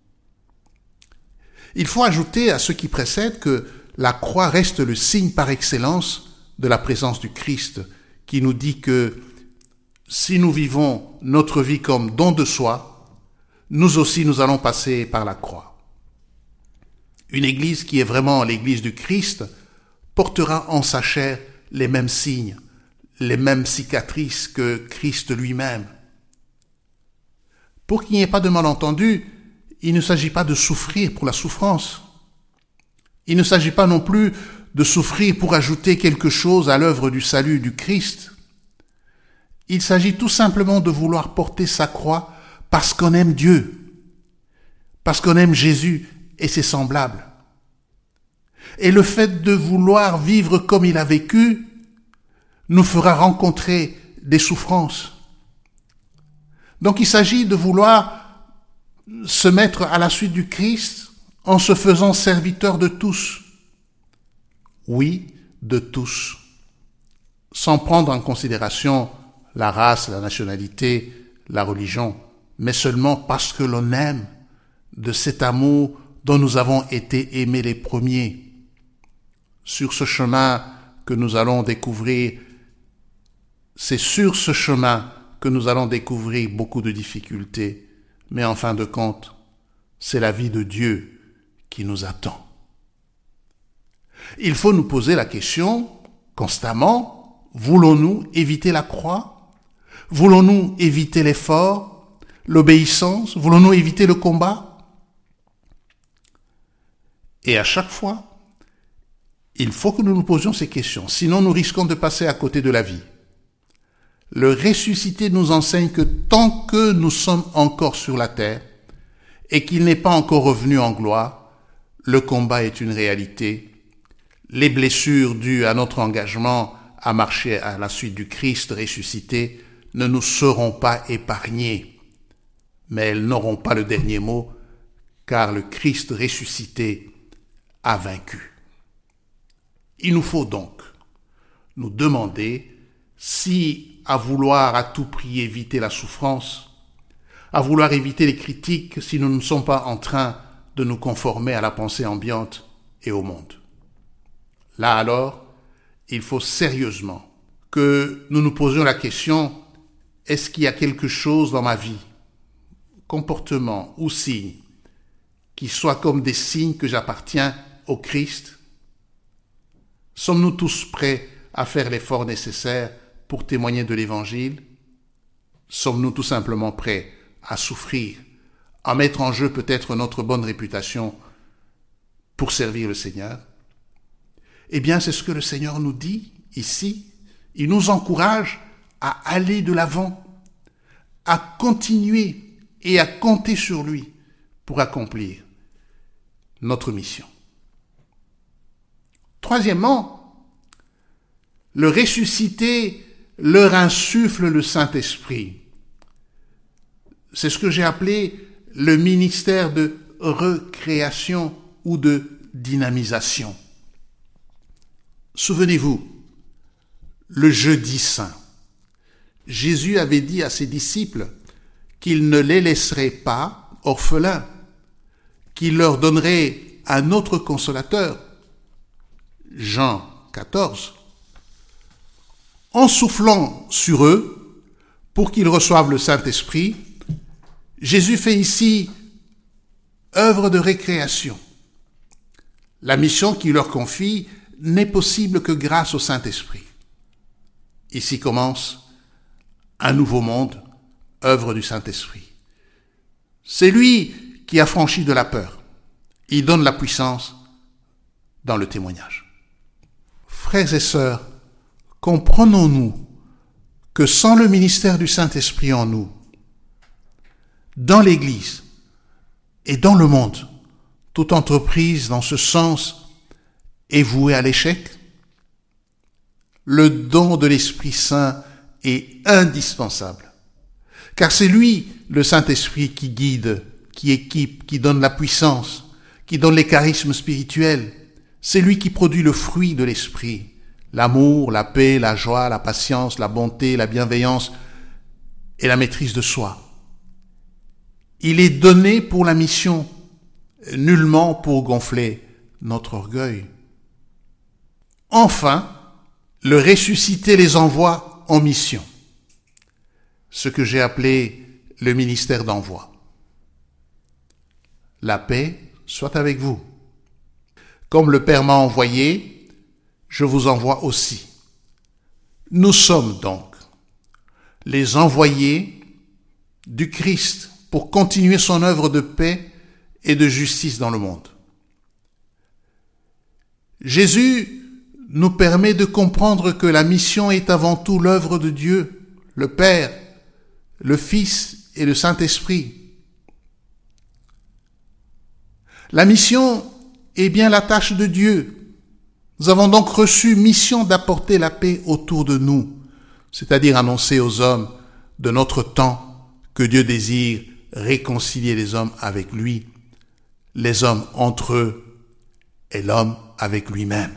Il faut ajouter à ce qui précède que la croix reste le signe par excellence de la présence du Christ, qui nous dit que si nous vivons notre vie comme don de soi, nous aussi nous allons passer par la croix. Une église qui est vraiment l'église du Christ portera en sa chair les mêmes signes, les mêmes cicatrices que Christ lui-même. Pour qu'il n'y ait pas de malentendu, il ne s'agit pas de souffrir pour la souffrance. Il ne s'agit pas non plus de souffrir pour ajouter quelque chose à l'œuvre du salut du Christ. Il s'agit tout simplement de vouloir porter sa croix parce qu'on aime Dieu, parce qu'on aime Jésus et ses semblables. Et le fait de vouloir vivre comme il a vécu nous fera rencontrer des souffrances. Donc il s'agit de vouloir se mettre à la suite du Christ en se faisant serviteur de tous. Oui, de tous. Sans prendre en considération la race, la nationalité, la religion, mais seulement parce que l'on aime de cet amour dont nous avons été aimés les premiers. Sur ce chemin que nous allons découvrir, c'est sur ce chemin que nous allons découvrir beaucoup de difficultés, mais en fin de compte, c'est la vie de Dieu qui nous attend. Il faut nous poser la question constamment, voulons-nous éviter la croix? Voulons-nous éviter l'effort, l'obéissance? Voulons-nous éviter le combat? Et à chaque fois, il faut que nous nous posions ces questions, sinon nous risquons de passer à côté de la vie. Le ressuscité nous enseigne que tant que nous sommes encore sur la terre et qu'il n'est pas encore revenu en gloire, le combat est une réalité. Les blessures dues à notre engagement à marcher à la suite du Christ ressuscité ne nous seront pas épargnées, mais elles n'auront pas le dernier mot, car le Christ ressuscité a vaincu. Il nous faut donc nous demander si, à vouloir à tout prix éviter la souffrance, à vouloir éviter les critiques, si nous ne sommes pas en train de nous conformer à la pensée ambiante et au monde. Là alors, il faut sérieusement que nous nous posions la question, est-ce qu'il y a quelque chose dans ma vie, comportement ou signe, qui soit comme des signes que j'appartiens au Christ? Sommes-nous tous prêts à faire l'effort nécessaire pour témoigner de l'Évangile? Sommes-nous tout simplement prêts à souffrir, à mettre en jeu peut-être notre bonne réputation pour servir le Seigneur? Eh bien, c'est ce que le Seigneur nous dit ici. Il nous encourage à aller de l'avant, à continuer et à compter sur lui pour accomplir notre mission. Troisièmement, le ressuscité leur insuffle le Saint-Esprit. C'est ce que j'ai appelé le ministère de recréation ou de dynamisation. Souvenez-vous, le jeudi saint, Jésus avait dit à ses disciples qu'il ne les laisserait pas orphelins, qu'il leur donnerait un autre consolateur. Jean quatorze. En soufflant sur eux, pour qu'ils reçoivent le Saint-Esprit, Jésus fait ici œuvre de récréation. La mission qu'il leur confie n'est possible que grâce au Saint-Esprit. Ici commence un nouveau monde, œuvre du Saint-Esprit. C'est lui qui a franchi de la peur. Il donne la puissance dans le témoignage. Frères et sœurs, comprenons-nous que sans le ministère du Saint-Esprit en nous, dans l'Église et dans le monde, toute entreprise dans ce sens est vouée à l'échec? Le don de l'Esprit Saint est indispensable, car c'est lui, le Saint-Esprit, qui guide, qui équipe, qui donne la puissance, qui donne les charismes spirituels. C'est lui qui produit le fruit de l'Esprit, l'amour, la paix, la joie, la patience, la bonté, la bienveillance et la maîtrise de soi. Il est donné pour la mission, nullement pour gonfler notre orgueil. Enfin, le ressuscité les envoie en mission, ce que j'ai appelé le ministère d'envoi. La paix soit avec vous. Comme le Père m'a envoyé, je vous envoie aussi. Nous sommes donc les envoyés du Christ pour continuer son œuvre de paix et de justice dans le monde. Jésus nous permet de comprendre que la mission est avant tout l'œuvre de Dieu, le Père, le Fils et le Saint-Esprit. La mission est bien la tâche de Dieu. Nous avons donc reçu mission d'apporter la paix autour de nous, c'est-à-dire annoncer aux hommes de notre temps que Dieu désire réconcilier les hommes avec lui, les hommes entre eux et l'homme avec lui-même.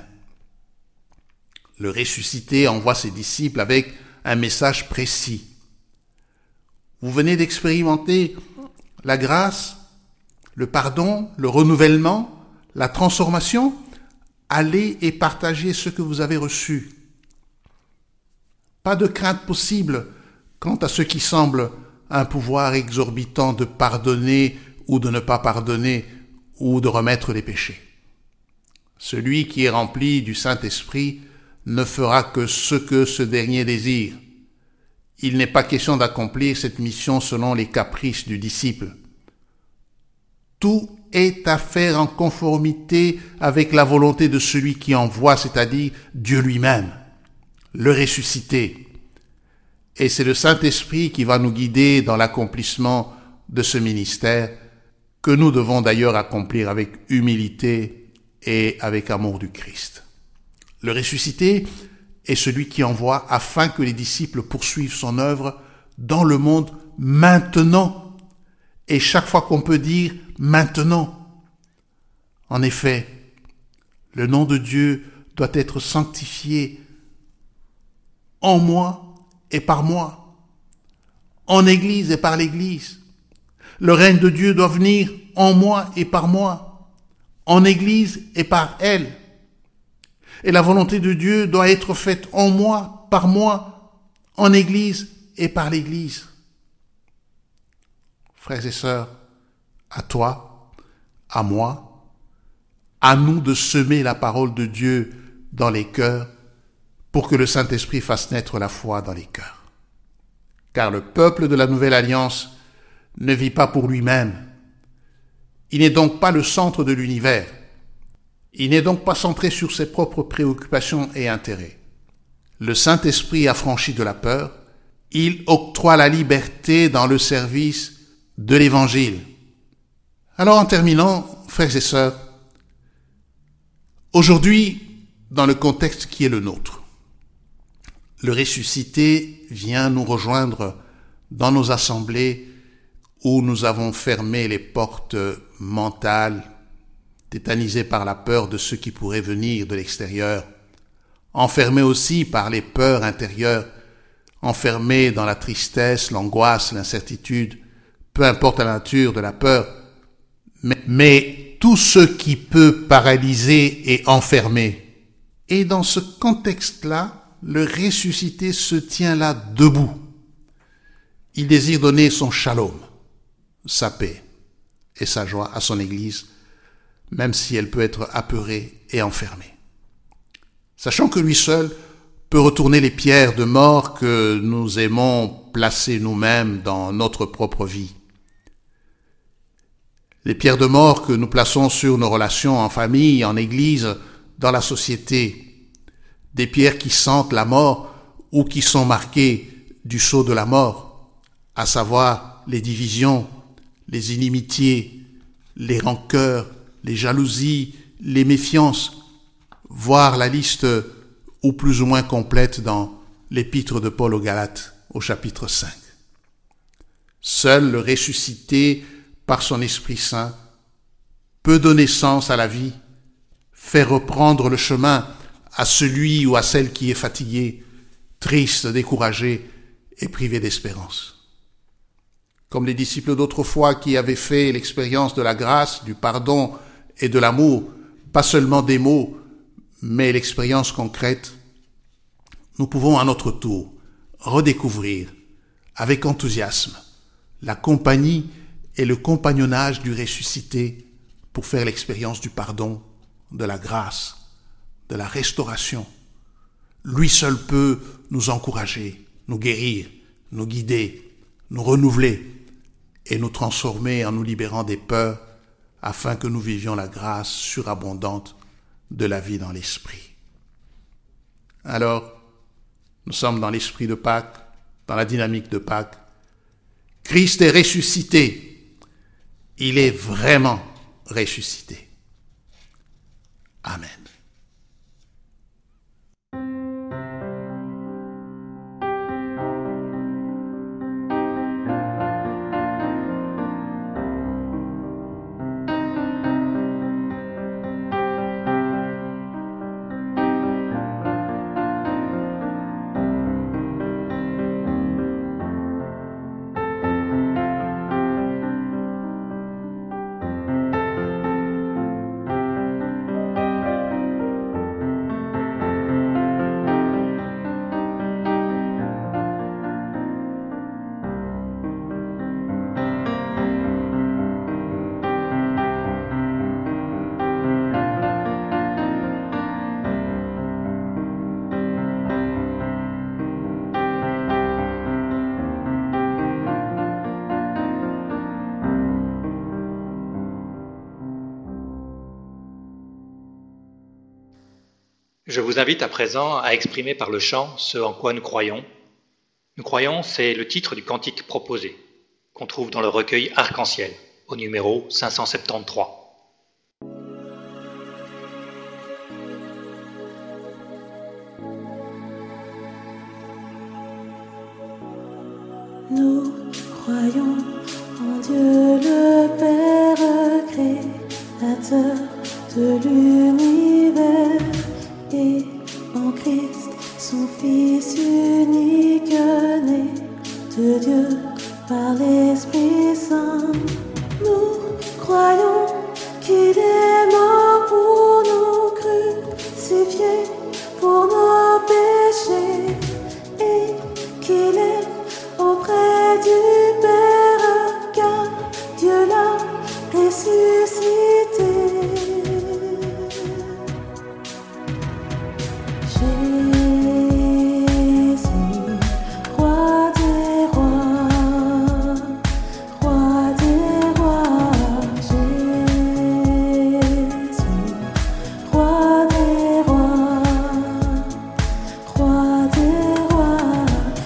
Le ressuscité envoie ses disciples avec un message précis. Vous venez d'expérimenter la grâce, le pardon, le renouvellement, la transformation. Allez et partagez ce que vous avez reçu. Pas de crainte possible quant à ce qui semble un pouvoir exorbitant de pardonner ou de ne pas pardonner ou de remettre les péchés. Celui qui est rempli du Saint-Esprit ne fera que ce que ce dernier désire. Il n'est pas question d'accomplir cette mission selon les caprices du disciple. Tout est à faire en conformité avec la volonté de celui qui envoie, c'est-à-dire Dieu lui-même, le ressuscité. Et c'est le Saint-Esprit qui va nous guider dans l'accomplissement de ce ministère que nous devons d'ailleurs accomplir avec humilité et avec amour du Christ. Le ressuscité est celui qui envoie afin que les disciples poursuivent son œuvre dans le monde maintenant. Et chaque fois qu'on peut dire maintenant. En effet, le nom de Dieu doit être sanctifié en moi et par moi, en Église et par l'Église. Le règne de Dieu doit venir en moi et par moi, en Église et par elle. Et la volonté de Dieu doit être faite en moi, par moi, en Église et par l'Église. Frères et sœurs, à toi, à moi, à nous de semer la parole de Dieu dans les cœurs pour que le Saint-Esprit fasse naître la foi dans les cœurs. Car le peuple de la Nouvelle Alliance ne vit pas pour lui-même. Il n'est donc pas le centre de l'univers. Il n'est donc pas centré sur ses propres préoccupations et intérêts. Le Saint-Esprit affranchi de la peur, il octroie la liberté dans le service de l'Évangile. Alors en terminant, frères et sœurs, aujourd'hui, dans le contexte qui est le nôtre, le ressuscité vient nous rejoindre dans nos assemblées où nous avons fermé les portes mentales, tétanisés par la peur de ce qui pourrait venir de l'extérieur, enfermés aussi par les peurs intérieures, enfermés dans la tristesse, l'angoisse, l'incertitude, peu importe la nature de la peur, mais, mais tout ce qui peut paralyser et enfermer. Et dans ce contexte-là, le ressuscité se tient là debout. Il désire donner son shalom, sa paix et sa joie à son Église, même si elle peut être apeurée et enfermée. Sachant que lui seul peut retourner les pierres de mort que nous aimons placer nous-mêmes dans notre propre vie. Les pierres de mort que nous plaçons sur nos relations en famille, en Église, dans la société. Des pierres qui sentent la mort ou qui sont marquées du sceau de la mort, à savoir les divisions, les inimitiés, les rancœurs, les jalousies, les méfiances, voire la liste ou plus ou moins complète dans l'épître de Paul aux Galates au chapitre cinq. Seul le ressuscité par son Esprit Saint peut donner sens à la vie, faire reprendre le chemin à celui ou à celle qui est fatigué, triste, découragé et privé d'espérance. Comme les disciples d'autrefois qui avaient fait l'expérience de la grâce, du pardon et de l'amour, pas seulement des mots, mais l'expérience concrète, nous pouvons à notre tour redécouvrir avec enthousiasme la compagnie et le compagnonnage du ressuscité pour faire l'expérience du pardon, de la grâce, de la restauration. Lui seul peut nous encourager, nous guérir, nous guider, nous renouveler et nous transformer en nous libérant des peurs afin que nous vivions la grâce surabondante de la vie dans l'esprit. Alors, nous sommes dans l'esprit de Pâques, dans la dynamique de Pâques. Christ est ressuscité. Il est vraiment ressuscité. Amen. Je vous invite à présent à exprimer par le chant ce en quoi nous croyons. Nous croyons, c'est le titre du cantique proposé, qu'on trouve dans le recueil Arc-en-Ciel, au numéro cinq cent soixante-treize. Nous croyons en Dieu le Père créateur de l'univers et en Christ son Fils unique né de Dieu par l'Esprit Saint. Nous croyons qu'il est mort pour nous, crucifié pour nos péchés et qu'il est auprès du Père, car Dieu l'a ressuscité. Jésus, roi des rois, roi des rois. Jésus, roi des rois, roi des rois.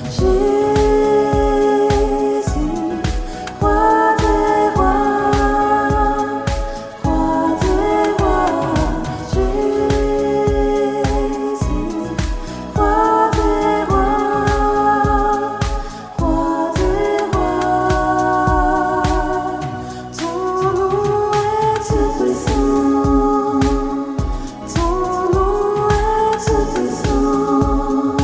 Jésus, roi des rois, roi des rois. Jésus, roi des rois, roi des rois. Ton nom est tout puissant, ton nom est tout puissant.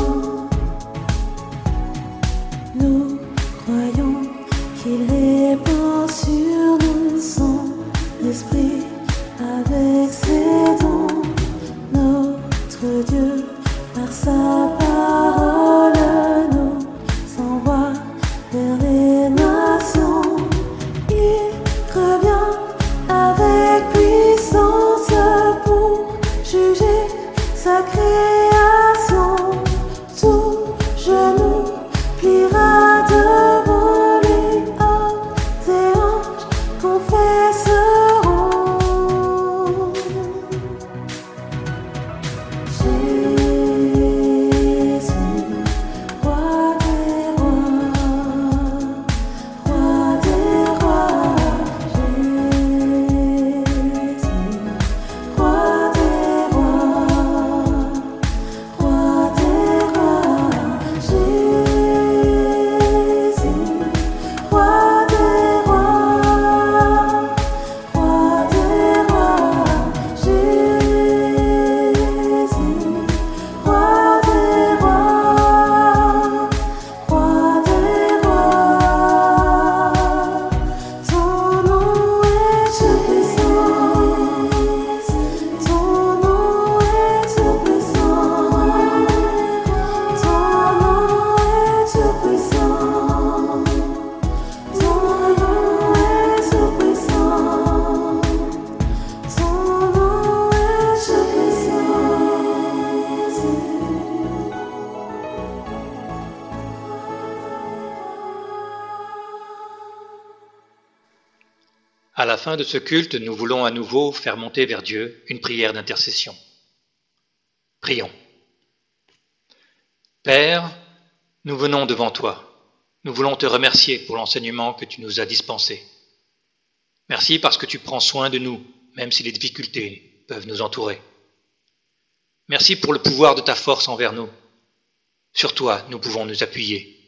Nous croyons qu'il répand sur nous son esprit avec ses dons. Notre Dieu, par sa parole, nous envoie vers les nations. Il revient avec puissance pour juger sa création. Tout genou pliera devant lui, hommes et anges confesseront. Jésus, roi des rois, roi des rois. Jésus, roi des rois, roi des rois. Jésus, roi des rois, roi des rois. Jésus, roi des rois, roi des rois. Ton nom est tout puissant, ton nom est tout puissant, ton nom est tout puissant, ton nom est tout puissant, ton nom est tout À la fin de ce culte, nous voulons à nouveau faire monter vers Dieu une prière d'intercession. Prions. Père, nous venons devant toi. Nous voulons te remercier pour l'enseignement que tu nous as dispensé. Merci parce que tu prends soin de nous, même si les difficultés peuvent nous entourer. Merci pour le pouvoir de ta force envers nous. Sur toi, nous pouvons nous appuyer.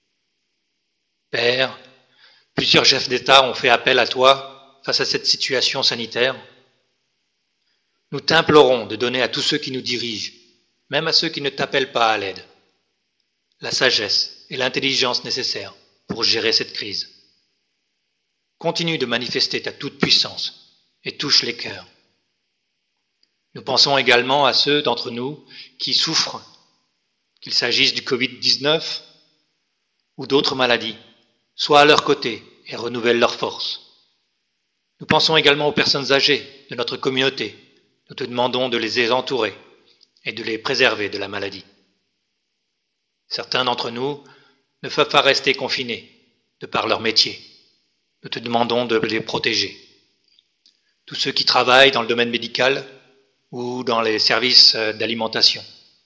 Père, plusieurs chefs d'État ont fait appel à toi face à cette situation sanitaire. Nous t'implorons de donner à tous ceux qui nous dirigent, même à ceux qui ne t'appellent pas à l'aide, la sagesse et l'intelligence nécessaires pour gérer cette crise. Continue de manifester ta toute-puissance et touche les cœurs. Nous pensons également à ceux d'entre nous qui souffrent, qu'il s'agisse du covid dix-neuf ou d'autres maladies. Sois à leur côté et renouvelle leurs forces. Nous pensons également aux personnes âgées de notre communauté. Nous te demandons de les entourer et de les préserver de la maladie. Certains d'entre nous ne peuvent pas rester confinés de par leur métier. Nous te demandons de les protéger. Tous ceux qui travaillent dans le domaine médical ou dans les services d'alimentation.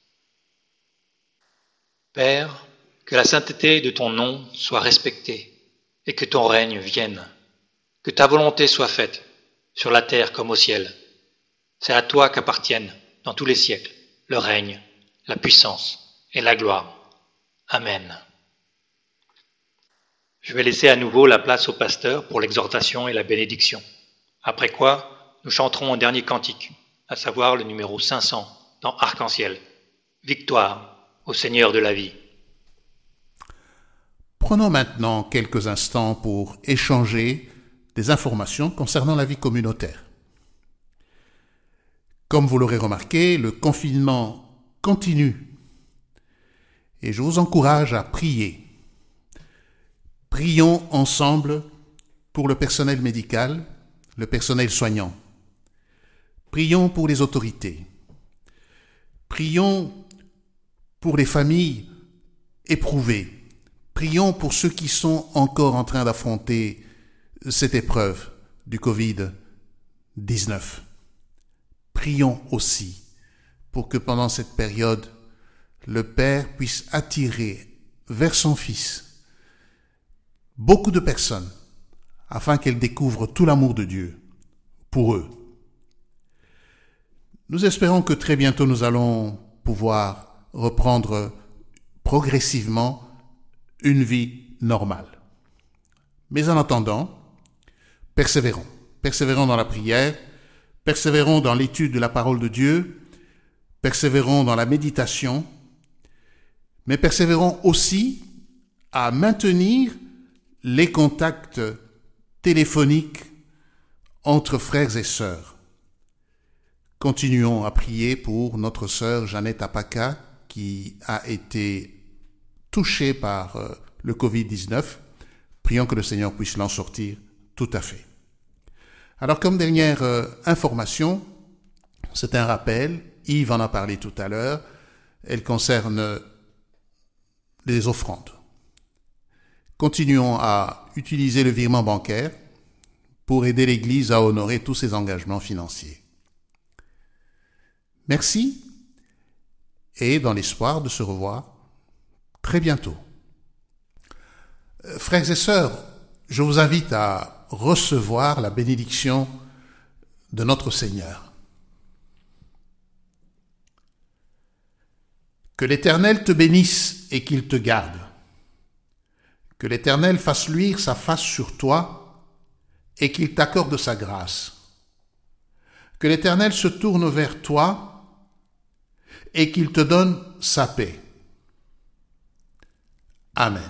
Père, que la sainteté de ton nom soit respectée et que ton règne vienne. Que ta volonté soit faite sur la terre comme au ciel. C'est à toi qu'appartiennent, dans tous les siècles, le règne, la puissance et la gloire. Amen. Je vais laisser à nouveau la place au pasteur pour l'exhortation et la bénédiction. Après quoi, nous chanterons un dernier cantique, à savoir le numéro cinq cents dans Arc-en-Ciel. Victoire au Seigneur de la vie. Prenons maintenant quelques instants pour échanger des informations concernant la vie communautaire. Comme vous l'aurez remarqué, le confinement continue et je vous encourage à prier. Prions ensemble pour le personnel médical, le personnel soignant. Prions pour les autorités. Prions pour les familles éprouvées. Prions pour ceux qui sont encore en train d'affronter cette épreuve du covid dix-neuf. Prions aussi pour que pendant cette période, le Père puisse attirer vers son Fils beaucoup de personnes afin qu'elles découvrent tout l'amour de Dieu pour eux. Nous espérons que très bientôt nous allons pouvoir reprendre progressivement une vie normale. Mais en attendant, persévérons. Persévérons dans la prière, persévérons dans l'étude de la parole de Dieu, persévérons dans la méditation, mais persévérons aussi à maintenir les contacts téléphoniques entre frères et sœurs. Continuons à prier pour notre sœur Jeannette Apaka qui a été touchée par euh, le covid dix-neuf. Prions que le Seigneur puisse l'en sortir tout à fait. Alors comme dernière euh, information, c'est un rappel, Yves en a parlé tout à l'heure, elle concerne les offrandes. Continuons à utiliser le virement bancaire pour aider l'Église à honorer tous ses engagements financiers. Merci et dans l'espoir de se revoir très bientôt. Frères et sœurs, je vous invite à recevoir la bénédiction de notre Seigneur. Que l'Éternel te bénisse et qu'il te garde. Que l'Éternel fasse luire sa face sur toi et qu'il t'accorde sa grâce. Que l'Éternel se tourne vers toi et qu'il te donne sa paix. Amen.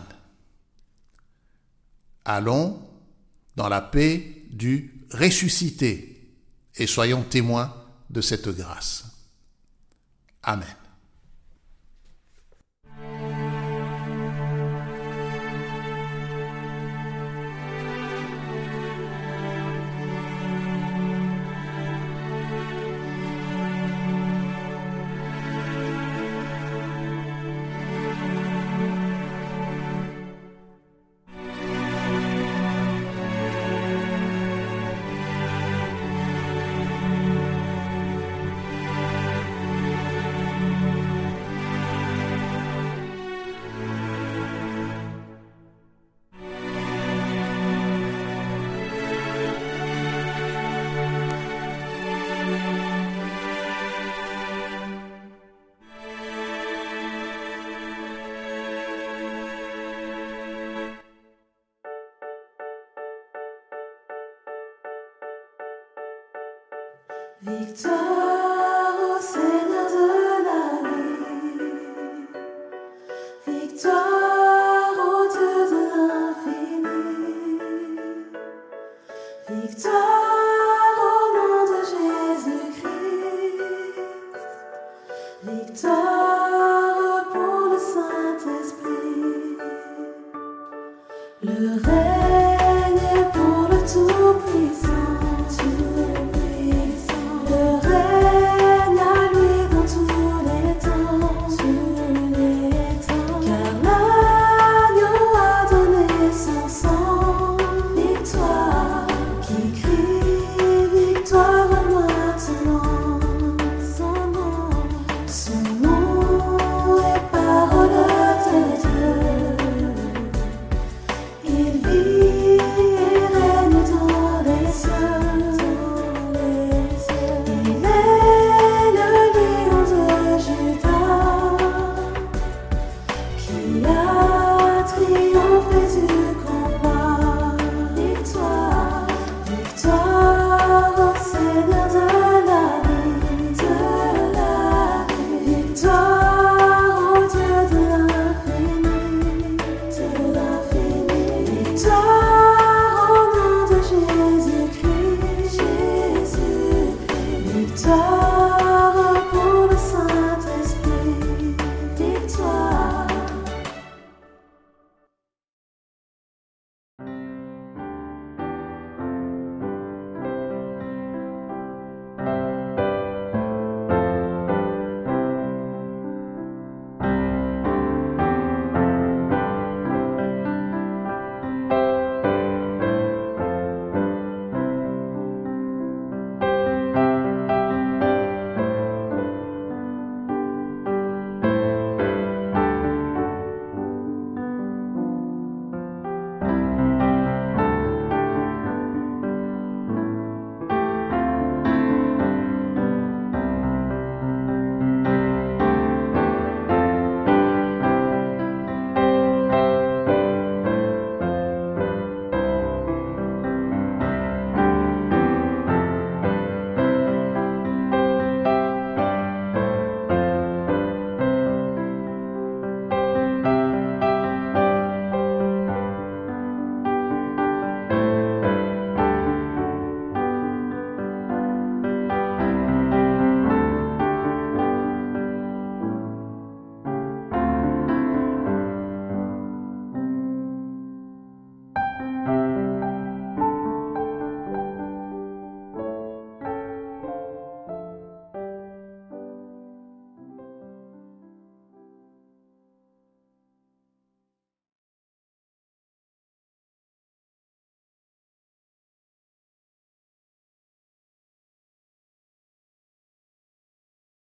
Allons dans la paix du ressuscité et soyons témoins de cette grâce. Amen. Victoire au Seigneur de la vie, victoire au Dieu de l'infini, victoire au nom de Jésus-Christ, victoire pour le Saint-Esprit. Le règne